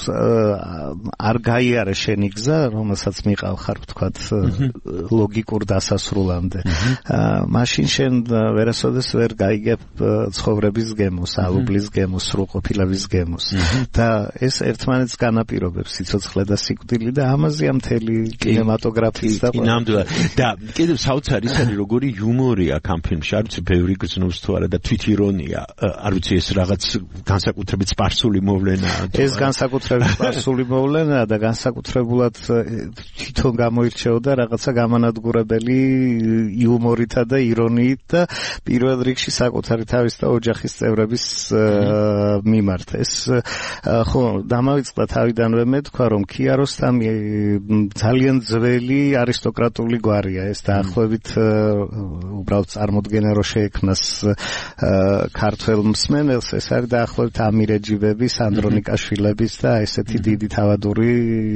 არ გაიარე შენი გზა, რომელსაც მიყავ ვთქვათ ლოგიკურ დასასრულამდე, მაშინ შენ ვერასოდეს ვერ გაიგებ ცხოვრების გემოს, ალუბლის გემოს, სრულყოფილების გემოს. და ეს ერთმანეთს განაპირობებს, სიცოცხლე და სიკვდილი, და ამაზეა მთელი კინემატოგრაფიის და ნამდვილად. და კიდევ საოცარი ის არის, როგორი იუმორი აქვს ამ ფილმში, არ ვიცი, ბევრი გრძნობს თუ არა და თვითირონია, არ ვიცი, ეს რაღაც განსაკუთრებით სპარსული მოვლენაა. ეს განსაკუთრებით სპარსული მოვლენაა და განსაკუთრებულად თვითონ გამოირჩეოდა რაღაცა გამანადგურებელი იუმორითა და ირონიით და პირველ რიგში საკუთარი თავის და ოჯახის წევრების მიმართ. ეს ხო, დამავიწყდა თავიდანვე მეთქვა, რომ კიაროსტამი ძალიან ძველი არისტოკრატული გვარია. ეს დაახლოებით უბრალოდ წარმოდგენა რო შეექმნას ქართველ მსმენელს, ეს არის დაახლოებით ამირეჯიბების, ანდრონიკაშვილების და ესეთი დიდი თავადური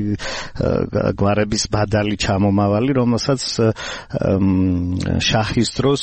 გვარების ბადალი ჩამომავალი, რომელსაც შაჰის დროს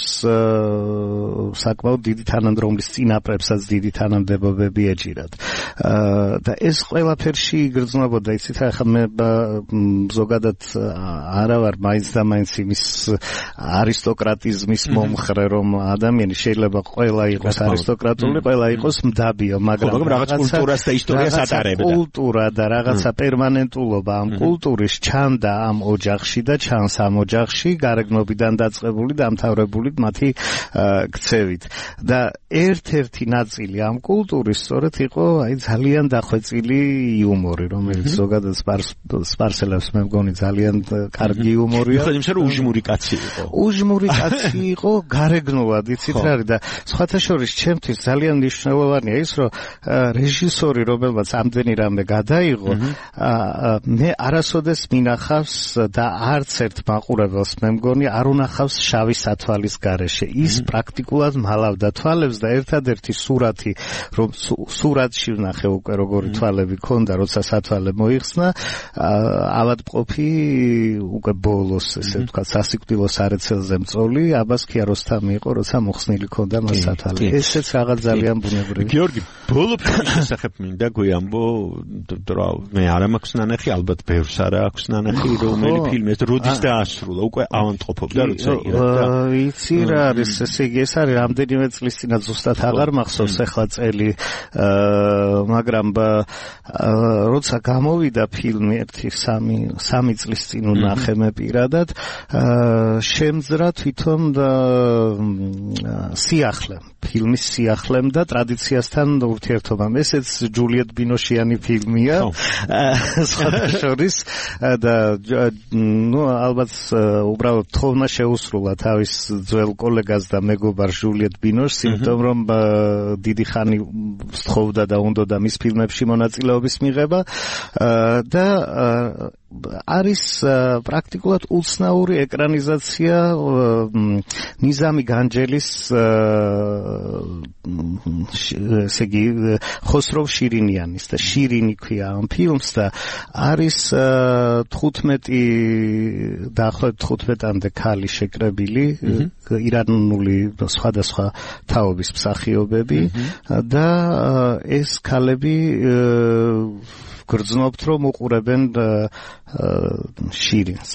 საკმაოდ დიდი თანამდებობის წინაპრებსაც დიდი თანამდებობები ეჭირათ. და ეს ყველაფერში იგრძნობოდა, იცით, ახლა მე ზოგადად არა ვარ მაინც და მაინც იმის არისტოკრატიზმის მომხრე, რომ ადამიანი შეიძლება ყველა იყოს არისტოკრატული, ყველა იყოს მდაბიო, მაგრამ რაღაც კულტურას და ისტორიას ატარებდა. კულტურა და რაღაცა პერმანენტულობა ამ კულტურის ჩანდა ამ ოჯახში და ჩანს ამ ოჯახში გარეგნობიდან დაწყებული და დამთავრებული მათი ქცევით. და ერთ-ერთი ნაწილი ამ კულტურის სწორედ იყო აი ძალიან დახვეწილი იუმორი, რომელიც ზოგადად სპარსელებს მე მგონი ძალიან კარგი იუმორია. მიხედვით იმისა, რომ უჟმური კაცი იყო. უჟმური კაცი იყო გარეგნულად, იცით რა არის და სხვათა შორის ჩემთვის ძალიან მნიშვნელოვანია ის, რომ რეჟისორი, რომელმაც ამდენი რამე გადაიღო, მე არასოდეს მინახავს და არც ერთ მაყურებელს მე მგონი არ უნახავს შავი სათვალის გარეშე. ის პრაქტიკულად მალავდა თვალებს და ერთადერთი სურათი, რომ სურათში ვნახე უკვე როგორი თვალები ქონდა, როცა სათვალე მოიხსნა, ავადმყოფი უკვე ბოლოს, ესე ვთქვათ, სასიკვდილო სარეცელზე მწოლი აბას კიაროსტამი იყო, როცა მოხსნილი ქონდა მას სათვალე. ესეც რაღაც ძალიან ბუნებრივია. გიორგი, ბოლო ფილმის შესახებ მინდა გვიამბო, მე არ მაქვს ნანახი, ალბათ ბევრს არ აქვს ნანახი, რომელი ფილმი ეს როდის დაასრულა, უკვე ავადმყოფობდა, როცა ირა. იცი რა არის, ესე იგი ეს არის რამდენიმე წლის წინათ, ზუსტად აღარ მახსოვს ახლა წელი, მაგრამ როცა გამოვიდა ფილმი 1-3 წლის წინ ვნახე მე პირადად, შემძრა თვითონ სიახლე, ფილმის სიახლემ და ტრადიციასთან ურთიერთობამ. ესეც ჯულიეტ ბინოშიანი ფილმია, სხვადასხვა და ალბათ უბრალოდ თხოვნა შეუსრულა თავის ძველ კოლეგას და მეგობარ ჯულიეტ ბინოშს, იმიტომ რომ დიდი ხანი სთხოვდა და უნდოდა მის ფილმებში მონაწილეობის მიღება და არის პრაქტიკულად უცნაური ეკრანიზაცია ნიზამი განჯელის ესე იგი ხოსროვ შირინიანის და შირინი ქვია ამ ფილმს და არის 15 დაახლოებით 15-მდე ქალი შეკრებილი ირანული სხვადასხვა თაობის მსახიობები და ეს ქალები გრძნობთ რომ უყურებენ შირინს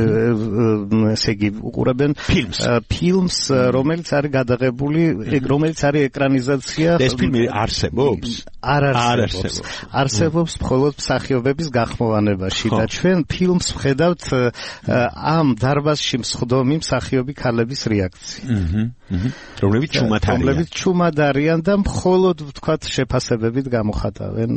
ესე იგი უყურებენ ფილმს რომელიც არის გადაღებული რომელიც არის ეკრანიზაცია ეს ფილმი არსებობს არ არსებობს მხოლოდ მსახიობების გახმოვანებაში და ჩვენ ფილმს ვხედავთ ამ დარბაზში მსხდომი მსახიობი ქალების რეაქცია რომლებიც ჩუმად არიან და მხოლოდ ვთქვათ შეფასებებით გამოხატავენ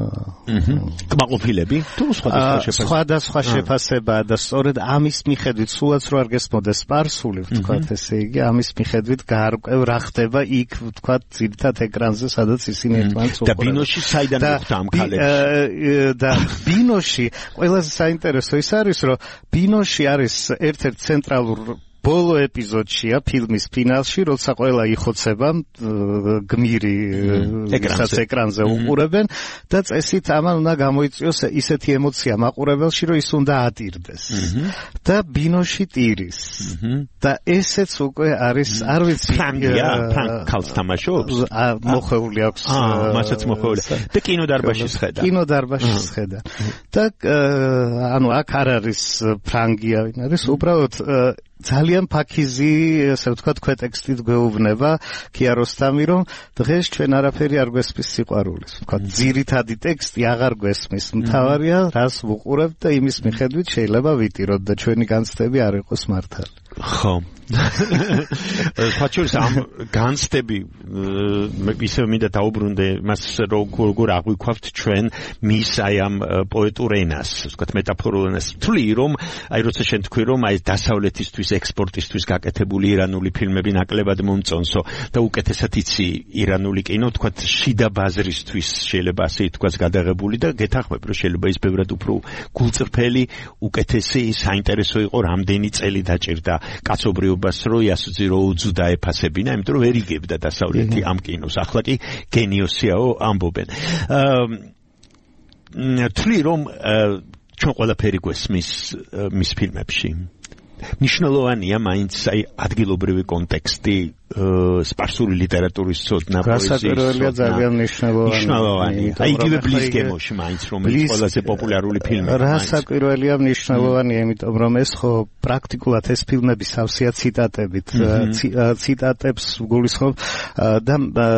კმაყოფილები თუ სხვადასხვა შეფასებაა და სწორედ ამის მიხედვით სულაც რო არ გესმოდეს სპარსული ვთქვათ ესე იგი ამის მიხედვით გაარკვევ რა ხდება იქ ვთქვათ ძირითად ეკრანზე სადაც ისინი ერთმანეთს და ბინოში საიდან მოხდა ამ ქალებში და ბინოში ყველაზე საინტერესო ის არის რომ ბინოში არის ერთ-ერთ ცენტრალურ ბოლო ეპიზოდშია ფილმის ფინალში, როცა ყველა იხოცება გმირი ეკრანზე უყურებენ და წესით ამან უნდა გამოიწვიოს ისეთი ემოცია მაყურებელში, რომ ის უნდა ატირდეს. და ბინოში ტირის. და ესეც უკვე არის, არ ვიცი, ფრანკალს თამაშობს? მოხეული აქვს. მასაც მოხეული. და კინოდარბაზში შეხედა. კინოდარბაზში შეხედა. და ანუ აქ არ არის ფრანგია, ვინ არის, უბრალოდ ძალიან ფაქიზი, ასე ვთქვათ, ქვეტექსტით გვეუბნება კიაროსტამი, რომ დღეს ჩვენ არაფერი არ გვესმის სიყვარულის. ვთქვათ, ძირითადი ტექსტი აღარ გვესმის. მთავარია, რას ვუყურებთ და იმის მიხედვით შეიძლება ვიტიროთ და ჩვენი განცდები არ იყოს მართალი. ხო. ფაჩურს ამ განცდები ისე მინდა დაუბრუნდე მას როგორ აღვიქვავთ ჩვენ მის აი ამ პოეტურ ენას, ვთქვათ მეტაფორულ ენას. თვლი რომ აი როცა შენ თქვი რომ აი დასავლეთისთვის ექსპორტისთვის გაკეთებული ირანული ფილმები ნაკლებად მომწონსო და უკეთესად იცი ირანული კინო, ვთქვათ შიდა ბაზრისთვის შეიძლება ასე ითქვას გადაღებული და გეთანხმებ რომ შეიძლება ის ბევრად უფრო გულწრფელი, უკეთესი, საინტერესო იყო რამდენი წელი დაჭირდა კაცობრიობას რომ იასუძირო უძუდა ეფასებინა, იმიტომ რომ ვერ იგებდა დასავლეთი ამ კინოს. ახლა კი გენიოსიაო ამბობენ. თვლი რომ ჩვენ ყველაფერი გვესმის მის ფილმებში. ნიშნულოვანია მაინც აი ადგილობრივი კონტექსტი სპარსული ლიტერატურის ცოდნა, პოეზიის ძალიან ნიშნულოვანია. აი იგივე ბლიზგემოში მაინც რომელიც ყველაზე პოპულარული ფილმია. რა საკვირველია მნიშვნელოვანია, იმიტომ რომ ეს ხო პრაქტიკულად ეს ფილმები სავსეა ციტატებით, ციტატებს გულისხმობ და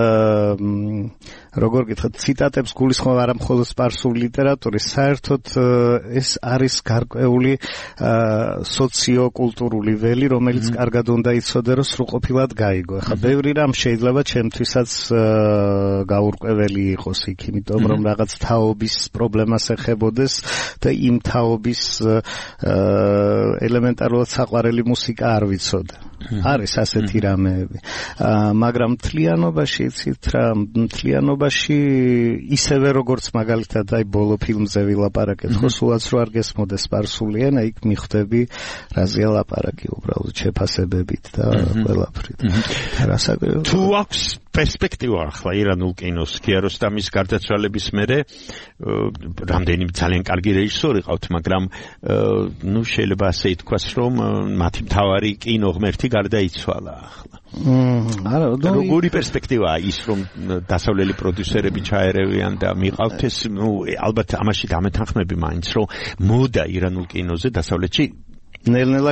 როგორ გითხრათ, ციტატებს გულისხმობ არა მხოლოდ სპარსული ლიტერატურის, საერთოდ ეს არის გარკვეული სოციოკულტურული ველი, რომელიც კარგად უნდა იცოდე, რომ სრულყოფილად გაიგო. ახლა ბევრი რამ შეიძლება ჩემთვისაც გაურკვეველი იყოს იქ, იმიტომ რომ რაღაც თაობის პრობლემას ეხებოდეს და იმ თაობის ელემენტარულად საყვარელი მუსიკა არ ვიცოდე. არის ასეთი რამეები. მაგრამ მთლიანობაში, იცით რა, მთლიანობაში ისევე როგორც მაგალითად აი ბოლო ფილმზე ვილაპარაკეთ, ხო სულაც რო არ გესმოდეს სპარსული ენა, იქ მიხვდები რაზეა ლაპარაკი უბრალოდ შეფასებებით და ყველაფრით. თუ აქვს პერსპექტივა ახლა ირანულ კინოს კიაროსტამის გარდაცვალების მერე რამდენი ძალიან კარგი რეჟისორი ყავთ, მაგრამ ნუ შეიძლება ასე ითქვას, რომ მათი მთავარი კინოღმერთი გარდაიცვალა ახლა. არა, როგორი პერსპექტივაა ის, რომ დასავლელი პროდიუსერები ჩაერევიან და მიყავთ ეს, ნუ ალბათ ამაში დამეთანხმები მაინც, რომ მოდა ირანულ კინოზე დასავლეთში ნელ-ნელა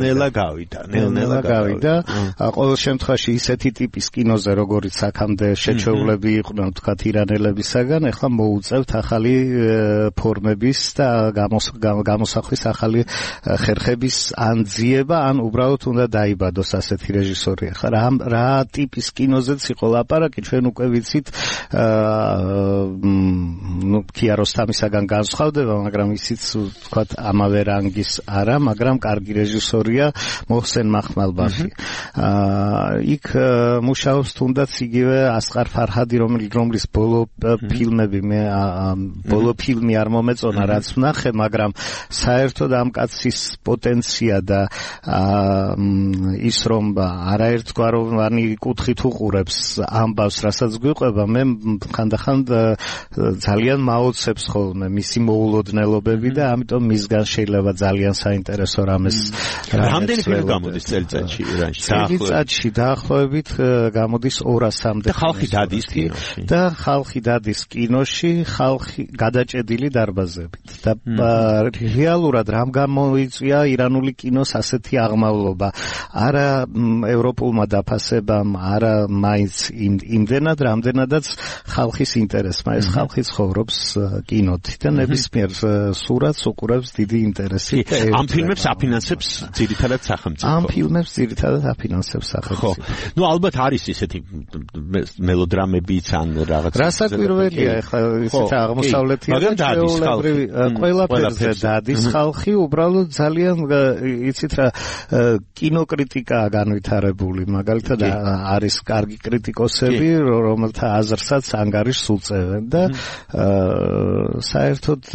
გავიდა. ყოველ შემთხვევაში ისეთი ტიპის კინოზე, როგორიც აქამდე შეჩეულები იყვნენ, თქვათ ირანელებისაგან, ახლა მოუწევთ ახალი ფორმების და გამოსახვის ახალი ხერხების ან ძიება, ან უბრალოდ უნდა დაიბადოს ასეთი რეჟისორი. ახლა რა ტიპის კინოზეც იყო ლაპარაკი, ჩვენ უკვე ვიცით, კიაროსტამისაგან განსხვავდება, მაგრამ ისიც თქვათ ამავე რანგის არა, მაგრამ კარგი რეჟისორია მოჰსენ მახმალბაფი. იქ მუშაობს თუნდაც იგივე ასყარ ფარჰადი, რომლის ბოლო ფილმი არ მომეწონა, რაც ვნახე, მაგრამ საერთოდ ამ კაცის პოტენცია და ის რომ არაერთგვაროვანი კუთხით უყურებს ამბავს, რასაც გვიყვება, მე ხანდახან ძალიან მაოცებს ხოლმე მისი მოულოდნელობები და ამიტომ მისგან შეიძლება ძალიან საინტერესო რამეს. რამდენი ფილმი გამოდის წელიწადში ირანში? წელიწადში დაახლოებით გამოდის 200-მდე. და ხალხი დადის კინოში, ხალხი გადაჭედილი დარბაზებით. და რეალურად რამ გამოიწვია ირანული კინოს ასეთი აღმავლობა? არა ევროპულმა დაფასებამ, არა მაინც იმდენად, რამდენადაც ხალხის ინტერესმა. ეს ხალხი ცხოვრობს კინოთი და ნებისმიერ სურათს უყურებს დიდი ინტერესით. ამ ფილმებს აფინანსებს ძირითადად სახელმწიფო. ამ ფილმებს ძირითადად აფინანსებს სახელმწიფო. ნუ ალბათ არის ისეთი მელოდრამებიც ან რაღაც. რასაკვირველია, ეხლა ისეთ აღმოსავლეთია ჩვეულებრივი ყველაფერზე დადის ხალხი, უბრალოდ ძალიან იცით რა კინოკრიტიკაა განვითარებული, მაგალითად არის კარგი კრიტიკოსები, რომელთა აზრსაც ანგარიშს უწევენ და საერთოდ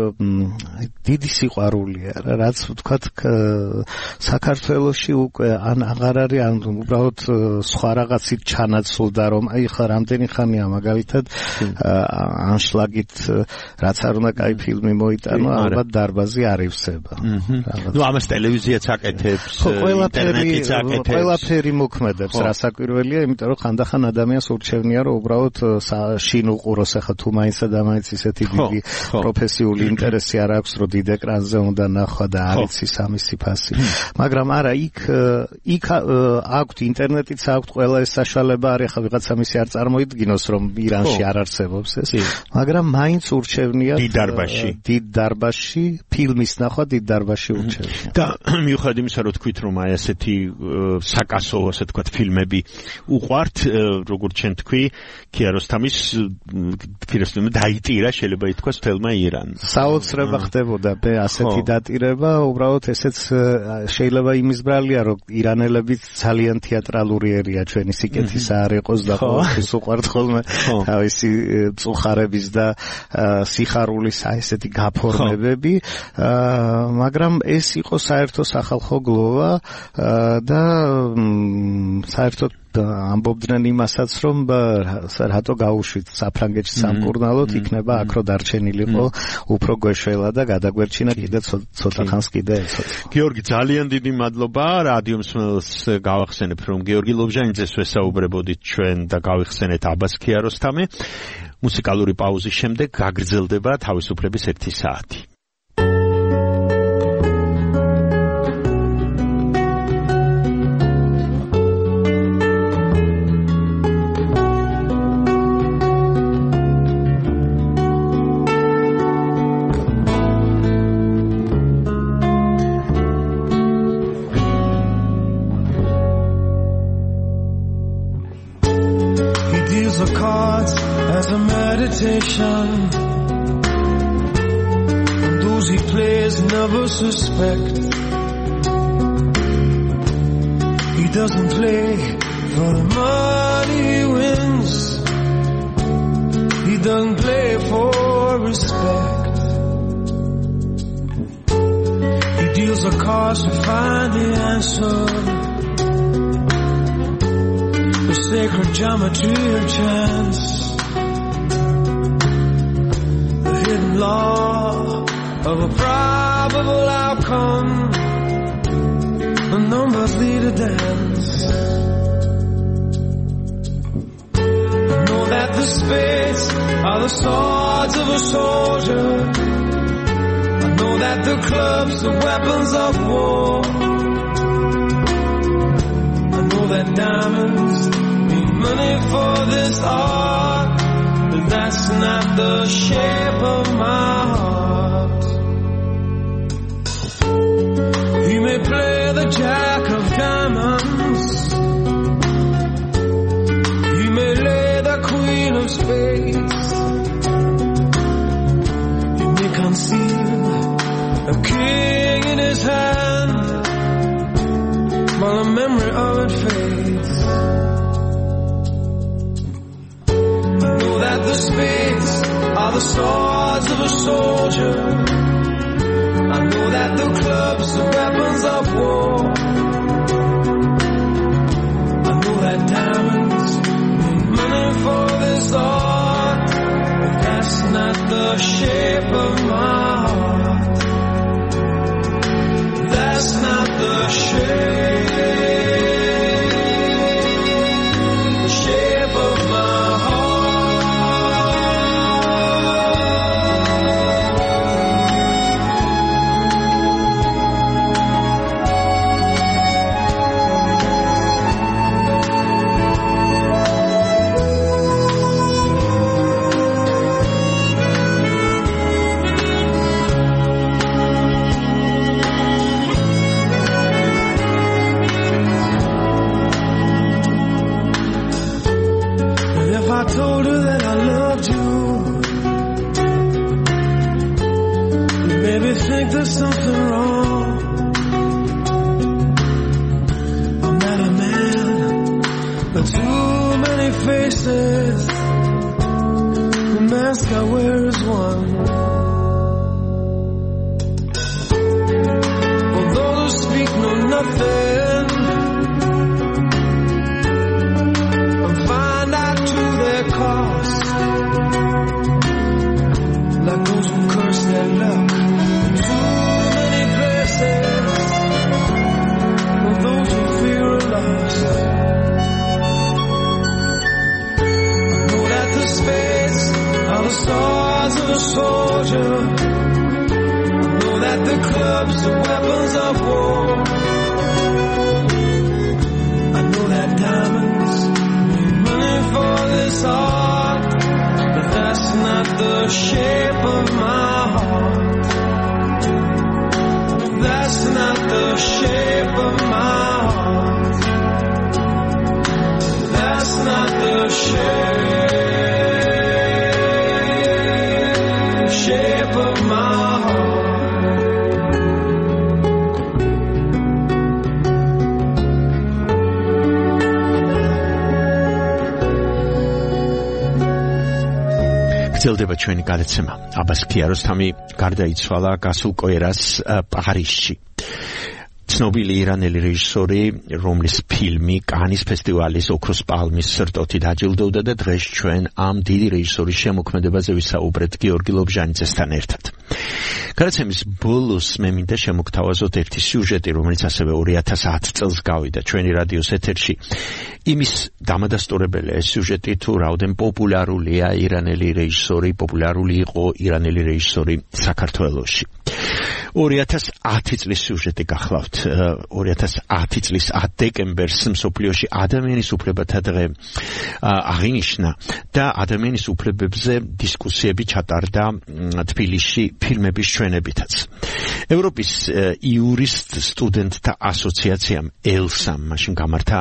დიდი სიყვარულია, რაც ვთქვათ საქართველოში უკვე ან აღარ არის, ან უბრალოდ სხვა რაღაცით ჩანაცვლდა, რომ აი ხა რამდენი ხანია მაგალითად ანშლაგით რაც არ უნდა კაი ფილმი მოიტანო, ალბათ დარბაზი არ ივსება. ნუ ამას ტელევიზიაც აკეთებს, ინტერნეტიც აკეთებს. ყველაფერი მოქმედებს, რასაკვირველია, იმიტომ რომ ხანდახან ადამიანს ურჩევნია, რომ უბრალოდ შინ უყუროს, ახლა თუ მაინც და მაინც ისეთი დიდი პროფესიული ინტერესი არ აქვს, რომ დიდ ეკრანზე უნდა ნახვა და არ იცის ამისი ფასი. მაგრამ არა, იქ აქვთ ინტერნეტიც აქვთ, ყველა ეს საშუალება არის, ახლა ვიღაცა მისი არ წარმოიდგინოს, რომ ირანში არ არსებობს ეს, მაგრამ მაინც ურჩევნია დიდ დარბაზში ფილმის ნახვა, დიდ დარბაზში ურჩევნია. და მიუხედავად იმისა, რომ თქვით, რომ აი ასეთი საკასო, ასე თქვათ, ფილმები უყვართ, როგორც ჩვენ თქვი, ქიაროსთამის ფილმი დაიტირა, შეიძლება ითქვას, თელმა ირანს. საოცრება ხდებოდა ასეთი დატირება, უბრალოდ ესეც შეიძლება იმის ბრალია, რომ ირანელებიც ძალიან თეატრალური ერია, ჩვენი სიკეთის არ იყოს და ყოველთვის უყვართ ხოლმე თავისი წუხარების და სიხარულის ესეთი გაფორმებები, მაგრამ ეს იყო საერთო სახალხო გლოვა და საერთოდ ამბობდნენ იმასაც, რომ რატო გაუშვით საფრანგეთში სამკურნალოდ, იქნება აქ რო დარჩენილიყო უფრო გვეშველა და გადაგვერჩინა კიდე ცოტა ხანს კიდე ეცოთ. გიორგი, ძალიან დიდი მადლობა. რადიო მსმენელს გავახსენებ, რომ გიორგი ლობჟანიძეს ვესაუბრებოდით ჩვენ და გავიხსენეთ აბას ქიაროსთამი. მუსიკალური პაუზის შემდეგ გაგრძელდება თავისუფლების 1 საათი. And those he plays never suspect. He doesn't play for the money he wins. He doesn't play for respect. He deals the cards to find the answer. The sacred geometry of chance. Law of a probable outcome. The numbers lead a dance. I know that the spades are the swords of a soldier. I know that the clubs are weapons of war. I know that diamonds need money for this art. But that's not the shape of my heart. He may play the jack of diamonds. He may lay the queen of spades. He may conceal a king in his hand. come and fades. I know that the spades are the swords of a soldier. I know that the clubs are weapons of war. I know that diamonds need money for this art, but that's not the shape of my heart. That's not the shape of my told her that I loved you, you made me think there's something wrong. I'm not a man, but too many faces. The mask I wear is one. For those who speak know nothing, cost, like those who curse their luck in too many places, or those who fear a loss. I know that the spades are the swords of a soldier. I know that the clubs are weapons of war. I know that diamonds for this art, but that's not the shape of my heart. That's not the shape of my heart. That's not the shape of my heart. გრძელდება ჩვენი გადაცემა. აბას ქიაროსთამი გარდაიცვალა გასულ კვირას პარიზში. ცნობილი ირანელი რეჟისორი, რომლის ფილმი კანის ფესტივალის ოქროს პალმის სრტოთი დაჯილდოვდა და დღეს ჩვენ ამ დიდი რეჟისორის შემოქმედებაზე ვისაუბრეთ გიორგი ლობჟანიძესთან ერთად. გადაცემის ბოლოს მე მინდა შემოგთავაზოთ ერთი სიუჟეტი, რომელიც ასევე 2010 წელს გავიდა ჩვენი რადიოს ეთერში. იმის დამადასტურებელია ეს სიუჟეტი, თუ რაოდენ პოპულარულია ირანელი რეჟისორი, პოპულარული იყო ირანელი რეჟისორი საქართველოში. 2010 წლის სიუჟეტი გახლავთ. 2010 წლის 10 დეკემბერს მსოფლიოში ადამიანის უფლებათა დღე აღინიშნა და ადამიანის უფლებებზე დისკუსიები ჩატარდა თბილისში ფილმების ჩვენებითაც. ევროპის იურისტ სტუდენტთა ასოციაციამ ელსამ მაშინ გამართა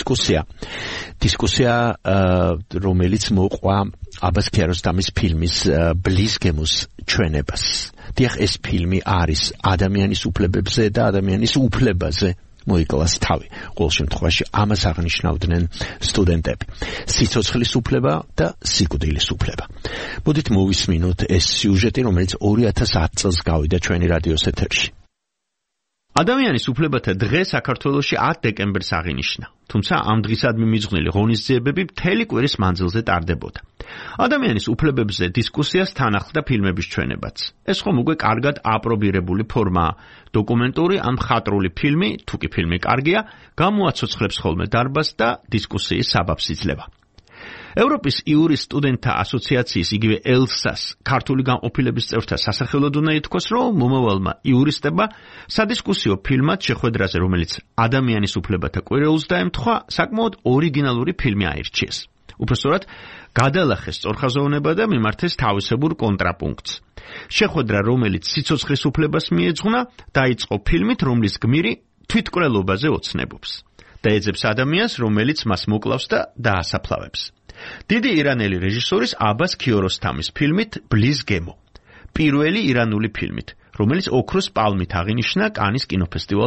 დისკუსია, რომელიც მოყვა აბას ქიაროსთამის ფილმის ბლიზგემოს ჩვენებას. დიახ, ეს ფილმი არის ადამიანის უფლებებზე და ადამიანის უფლებაზე მოიკლას თავი. ყოველ შემთხვევაში ამას აღნიშნავდნენ სტუდენტები. სიცოცხლის უფლება და სიკვდილის უფლება. მოდით მოვისმინოთ ეს სიუჟეტი, რომელიც 2010 წელს გავიდა ჩვენი რადიოს ეთერში. ადამიანის უფლებათა დღე საქართველოში 10 დეკემბერს აღინიშნა. თუმცა ამ დღისადმი მიძღვნილი ღონისძიებები მთელი კვირის მანძილზე ტარდებოდა. ადამიანის უფლებებზე დისკუსიას თან ახლდა ფილმების ჩვენებაც. ეს ხომ უკვე კარგად აპრობირებული ფორმაა. დოკუმენტური ან მხატვრული ფილმი, თუ კი ფილმი კარგია, გამოაცოცხლებს ხოლმე დარბაზს და დისკუსიის საბაბს იძლევა. ევროპის იურის სტუდენტთა ასოციაციის იგივე ელსას ქართული განყოფილების წევრთა სასახელოდ უნდა ითქვას, რომ მომავალმა იურისტებმა სადისკუსიო ფილმად შეხვედრაზე, რომელიც ადამიანის უფლებათა კვირეულს დაემთხვა, საკმაოდ ორიგინალური ფილმი აირჩიეს. უпростоრად გადალახეს სწორხაზოვნება და მიმართეს თავისებურ კონტრაპუნქტს. შეხვედრა, რომელიც სიცოცხლის უფლებას მიეძღვნა, დაიწყო ფილმით, რომლის გმირი თვითკვლელობაზე ოცნებობს და ეძებს ადამიანს, რომელიც მას მოკლავს და დაასაფლავებს. დიდი ირანელი რეჟისორის აბას ქიაროსთამის ფილმით ბლიზგემო, პირველი ირანული ფილმით, რომელიც ოქროს პალმით აღინიშნა კანის კინოფესტივალზე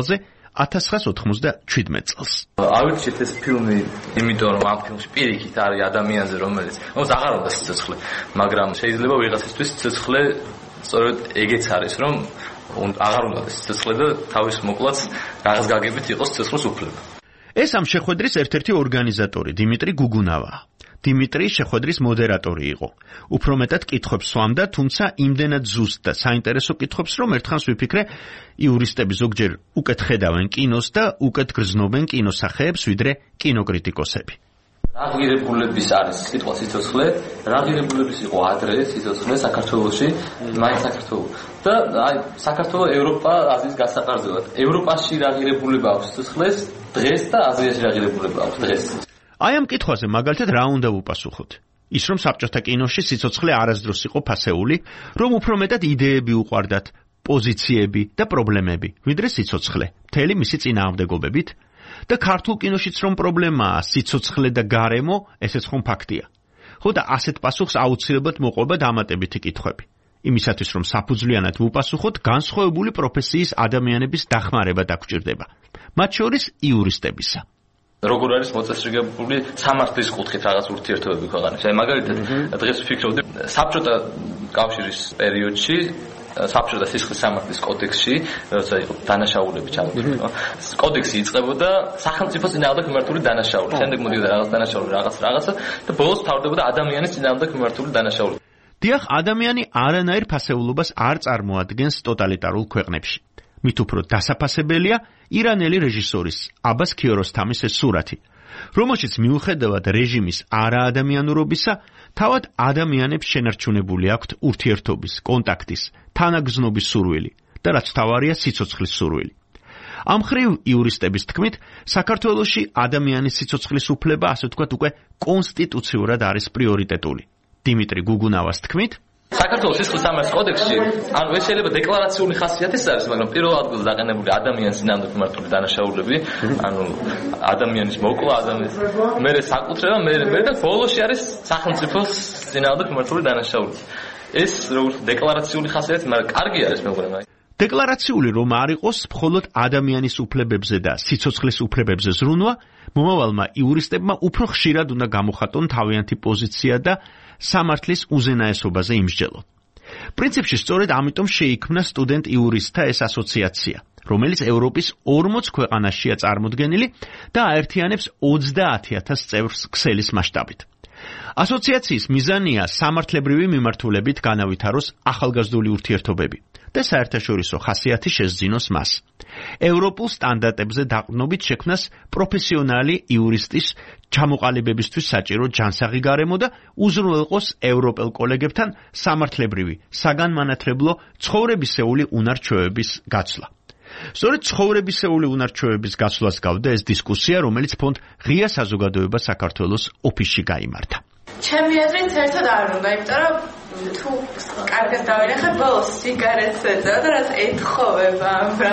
1997 წელს. ავირჩიეთ ეს ფილმი, იმიტომ რომ ამ ფილმში პირიქით არის ადამიანზე, რომელიც აღარ უნდა სიცოცხლე, მაგრამ შეიძლება ვიღაცისთვის სიცოცხლე სწორედ ეგეც არის, რომ აღარ უნდა სიცოცხლე და თავის მოკლაც რაღაც გაგებით იყოს სიცოცხლის უფლება. ეს ამ შეხვედრის ერთ-ერთი ორგანიზატორი დიმიტრი გუგუნავაა. დიმიტრი შეხვედრის მოდერატორი იყო. უფრო მეტად კითხვებს სვამდა, თუმცა იმდენად ზუსტ და საინტერესო კითხვებს, რომ ერთხანს ვიფიქრე, იურისტები ზოგჯერ უკეთ ხედავენ კინოს და უკეთ გრძნობენ კინოსახეებს, ვიდრე კინოკრიტიკოსები. რა ღირებულების არის სიტყვა სიცოცხლე, რა ღირებულების იყო ადრე სიცოცხლე საქართველოში, მაინც საქართველოს. და აი საქართველოს ევროპა აზიის გასაყარებლად. ევროპაში რა ღირებულება აქვს სიცოცხლეს დღეს და აზიაში რა ღირებულება აქვს დღეს. აი ამ კითხვაზე მაგალითად რა უნდა ვუპასუხოთ? ის რომ საბჭოთა კინოში სიცოცხლე არასდროს იყო ფასეული, რომ უფრო მეტად იდეები უყვარდათ, პოზიციები და პრობლემები, ვიდრე სიცოცხლე, მთელი მისი წინააღმდეგობებით? და ქართულ კინოშიც რომ პრობლემაა სიცოცხლე და გარემო, ესეც ხომ ფაქტია. ხო და ასეთ პასუხს აუცილებლად მოყვება დამატებითი კითხვები. იმისათვის რომ საფუძვლიანად ვუპასუხოთ, განსხვავებული პროფესიის ადამიანების დახმარება დაგვჭირდება. მათ შორის იურისტებისა. როგორ არის მოწესრიგებული სამართლის კუთხით რაღაც ურთიერთობები ქვეყანაში. აი მაგალითად დღეს ვფიქრობდი საბჭოთა კავშირის პერიოდში საბჭოთა სისხლის სამართლის კოდექსში, როცა იყო დანაშაულები ჩამოთვლილი. კოდექსი იწყებოდა სახელმწიფოს წინააღმდეგ მიმართული დანაშაული. შემდეგ მოდიოდა რაღაც დანაშაული, რაღაცა და ბოლოს თავდებოდა ადამიანის წინააღმდეგ მიმართული დანაშაული. დიახ, ადამიანი არანაირ ფასეულობას არ წარმოადგენს ტოტალიტარულ ქვეყნებში. მით უფრო დასაფასებელია ირანელი რეჟისორის აბას ქიოროსთამის ეს სურათი, რომელშიც მიუხედავად რეჟიმის არაადამიანურობისა, თავად ადამიანებს შენარჩუნებული აქვთ ურთიერთობის, კონტაქტის, თანაგზნობის სურვილი და რაც თავარია სიცოცხლის სურვილი. ამ მხრივ იურისტების თქმით, საქართველოში ადამიანის სიცოცხლის უფლება, ასე ვთქვათ, უკვე კონსტიტუციურად არის პრიორიტეტული. დიმიტრი გუგუნავას თქმით, საქართველოს სისხლის სამართლის კოდექსში, ანუ ეს შეიძლება დეკლარაციული ხასიათის არის, მაგრამ პირველ ადგილზე დაყენებული ადამიანის წინააღმდეგ მიმართული დანაშაულები, ანუ ადამიანის მოკლა, ადამიანის მერე საკუთრება, მერე და ბოლოში არის სახელმწიფოს წინააღმდეგ მიმართული დანაშაულები. ეს როგორც დეკლარაციული ხასიათი, მაგრამ კარგი არის მეგობრებო. დეკლარაციული რომ არ იყოს მხოლოდ ადამიანის უფლებებზე და სიცოცხლის უფლებებზე ზრუნვა, მომავალმა იურისტებმა უფრო ხშირად უნდა გამოხატონ თავიანთი პოზიცია და სამართლის უზენაესობაზე იმსჯელონ. პრინციპში სწორედ ამიტომ შეიქმნა სტუდენტ იურისტთა ეს ასოციაცია, რომელიც ევროპის 40 ქვეყანაშია წარმოდგენილი და აერთიანებს 30,000 წევრს ქსელის მასშტაბით. ასოციაციის მიზანია სამართლებრივი მიმართულებით განავითაროს ახალგაზრდული ურთიერთობები და საერთაშორისო ხასიათი შესძინოს მას. ევროპულ სტანდარტებზე დაყრდნობით შექმნას პროფესიონალი იურისტის ჩამოყალიბებისთვის საჭირო ჯანსაღი გარემო და უზრუნველყოს ევროპელ კოლეგებთან სამართლებრივი, საგანმანათლებლო, ცხოვრებისეული უნარ-ჩვევების გაცვლა. სწორედ ცხოვრებისეული უნარ-ჩვევების გაცვლას გავდა ეს დისკუსია, რომელიც ფონდ ღია საზოგადოება საქართველოს ოფისში გაიმართა. ჩემი აზრით საერთოდ არ უნდა, იმიტომ რომ თუ კარგად დავინახე ბოლოს სიგარეტს ეწევა და რაც ეთხოვება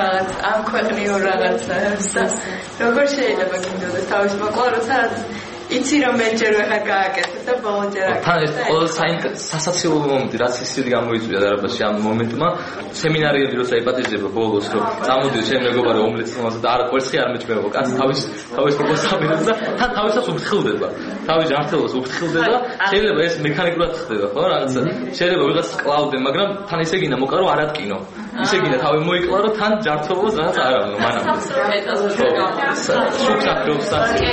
ამ ქვეყნიურ რაღაცებს და როგორ შეიძლება გინდოდეს თავის მოკლა, როცა იცი რომ მეჯერ ვეღარ გააკეთე და ბოლოჯერ აკეთე. თან ეს ყველა სასაცილო მომენტი, რაც ისეთი გამოიწვია დარაბაში ამ მომენტმა, სემინარიები როცა იპატიჟება ბოლოს, რომ წამოდი შენ მეგობარი ომლეტს მომაზე და არა კვერცხი არ მეჭმევა, კაცი თავის პროფესიונალს და თან თავისას უფრთხილდება. თავის ჯანმრთელობას უფრთხილდება, შეიძლება ეს მექანიკურად ხდება, ხო, რაღაცა. შეიძლება ვიღაც კლავდე, მაგრამ თან ისე გინდა მოკლა რომ არ ატკინო. ისე გინდა თავი მოიკლა რომ თან ჯანმრთელობას რაღაც არ ავნო მანამდე. შუქს აკრობს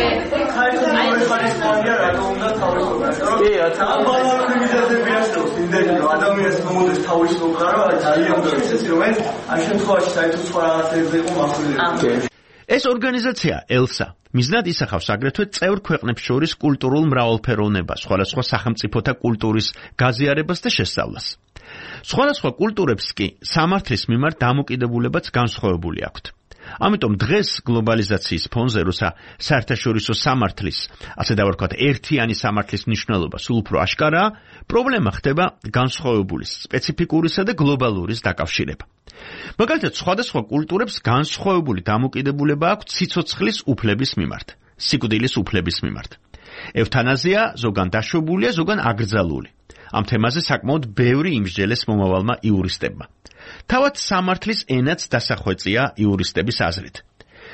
კი, ამ ბალანსი მიზეზები არსებობს, იმდენი რომ ადამიანს მომოდის თავის მომყარო, ძალიან უნდა ისეთი რომ ეს ამ შემთხვევაში საერთოდ სხვა რაღაცებზე იყო მახვილებელი. ეს ორგანიზაცია ელსა მიზნად ისახავს აგრეთვე წევრ ქვეყნებს შორის კულტურულ მრავალფეროვნებას, სხვადასხვა სახელმწიფოთა კულტურის გაზიარებას და შესწავლას. სხვადასხვა კულტურებს კი სამართლის მიმართ დამოკიდებულებაც განსხვავებული აქვთ. ამიტომ დღეს გლობალიზაციის ფონზე, როცა საერთაშორისო სამართლის, ასე დავარქვათ, ერთიანი სამართლის მნიშვნელობა სულ უფრო აშკარაა, პრობლემა ხდება განსხვავებული, სპეციფიკურისა და გლობალურის დაკავშირება. მაგალითად, სხვადასხვა კულტურებს განსხვავებული დამოკიდებულება აქვთ სიცოცხლის უფლების მიმართ, სიკვდილის უფლების მიმართ. ევთანაზია ზოგან დაშვებულია, ზოგან აკრძალული. ამ თემაზე საკმაოდ ბევრი იმსჯელეს მომავალმა იურისტებმა. თავად სამართლის ენაც დასახვეწია იურისტების აზრით.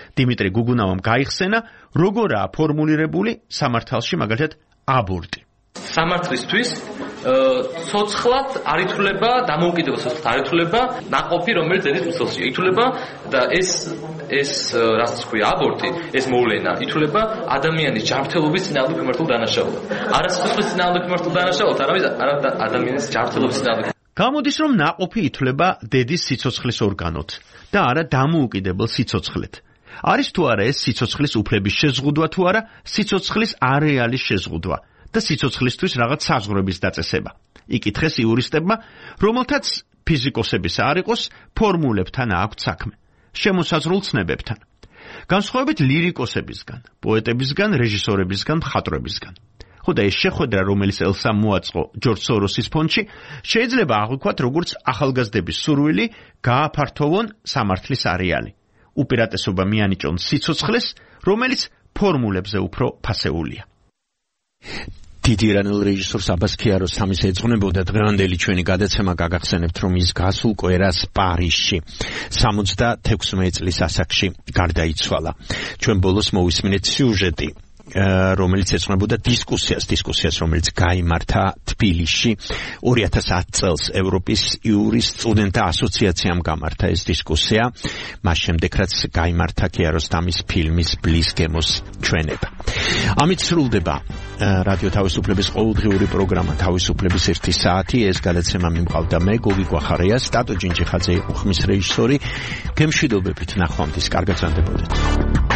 დიმიტრი გუგუნავამ გაიხსენა, როგორაა ფორმულირებული სამართალში მაგალითად აბორტი. სამართლისთვის ცოცხლად არ ითვლება, დამოუკიდებელ ცოცხლად არ ითვლება ნაყოფი, რომელიც დედის მცველშია. ითვლება და ეს რაც ქვია აბორტი, ეს მოვლენა ითვლება ადამიანის ჯანმრთელობის წინააღმდეგ მიმართულ დანაშაულად. არა სიცოცხლის წინააღმდეგ მიმართულ დანაშაულად, არამედ ადამიანის ჯანმრთელობის წინააღმდეგ. გამოდის, რომ ნაყოფი ითვლება დედის სიცოცხლის ორგანოდ და არა დამოუკიდებელ სიცოცხლედ. არის თუ არა ეს სიცოცხლის უფლების შეზღუდვა თუ არა სიცოცხლის არეალის შეზღუდვა და სიცოცხლისთვის რაღაც საზღვრების დაწესება. იკითხეს იურისტებმა, რომელთაც ფიზიკოსებისა არ იყოს, ფორმულებთან აქვთ საქმე, შემოსაზღვრულ ცნებებთან. განსხვავებით ლირიკოსებისგან, პოეტებისგან, რეჟისორებისგან, მხატვრებისგან. ხოდა ეს შეხვედრა, რომელიც ელსამ მოაწყო ჯორჯ სოროსის ფონდში, შეიძლება აღვიქვათ როგორც ახალგაზრდების სურვილი გააფართოვონ სამართლის არეალი. უპირატესობა მიანიჭონ სიცოცხლეს, რომელიც ფორმულებზე უფრო ფასეულია. დიდი ირანელ რეჟისორს აბას ქიაროსთამის ეძღვნებოდა დღევანდელი ჩვენი გადაცემა. გაგახსენებთ, რომ ის გასულ კვირას პარიზში 76 წლის ასაკში გარდაიცვალა. ჩვენ ბოლოს მოვისმინეთ სიუჟეტი, რომელიც ეძღვნებოდა დისკუსიას, რომელიც გაიმართა თბილისში 2010 წელს ევროპის იურის სტუდენტთა ასოციაციამ გამართა ეს დისკუსია, მას შემდეგ რაც გაიმართა ქიაროსთამის ფილმის ბლის გემოს ჩვენება. ამით სრულდება რადიო თავისუფლების ყოველდღიური პროგრამა თავისუფლების 1 საათი. ეს გადაცემა მიმყავდა მე, გოგი გვახარია, სტატო ჯინჯიხაძე იყო ხმის რეჟისორი. გემშვიდობებით, ნახვამდის, კარგად ზანდებოდეთ.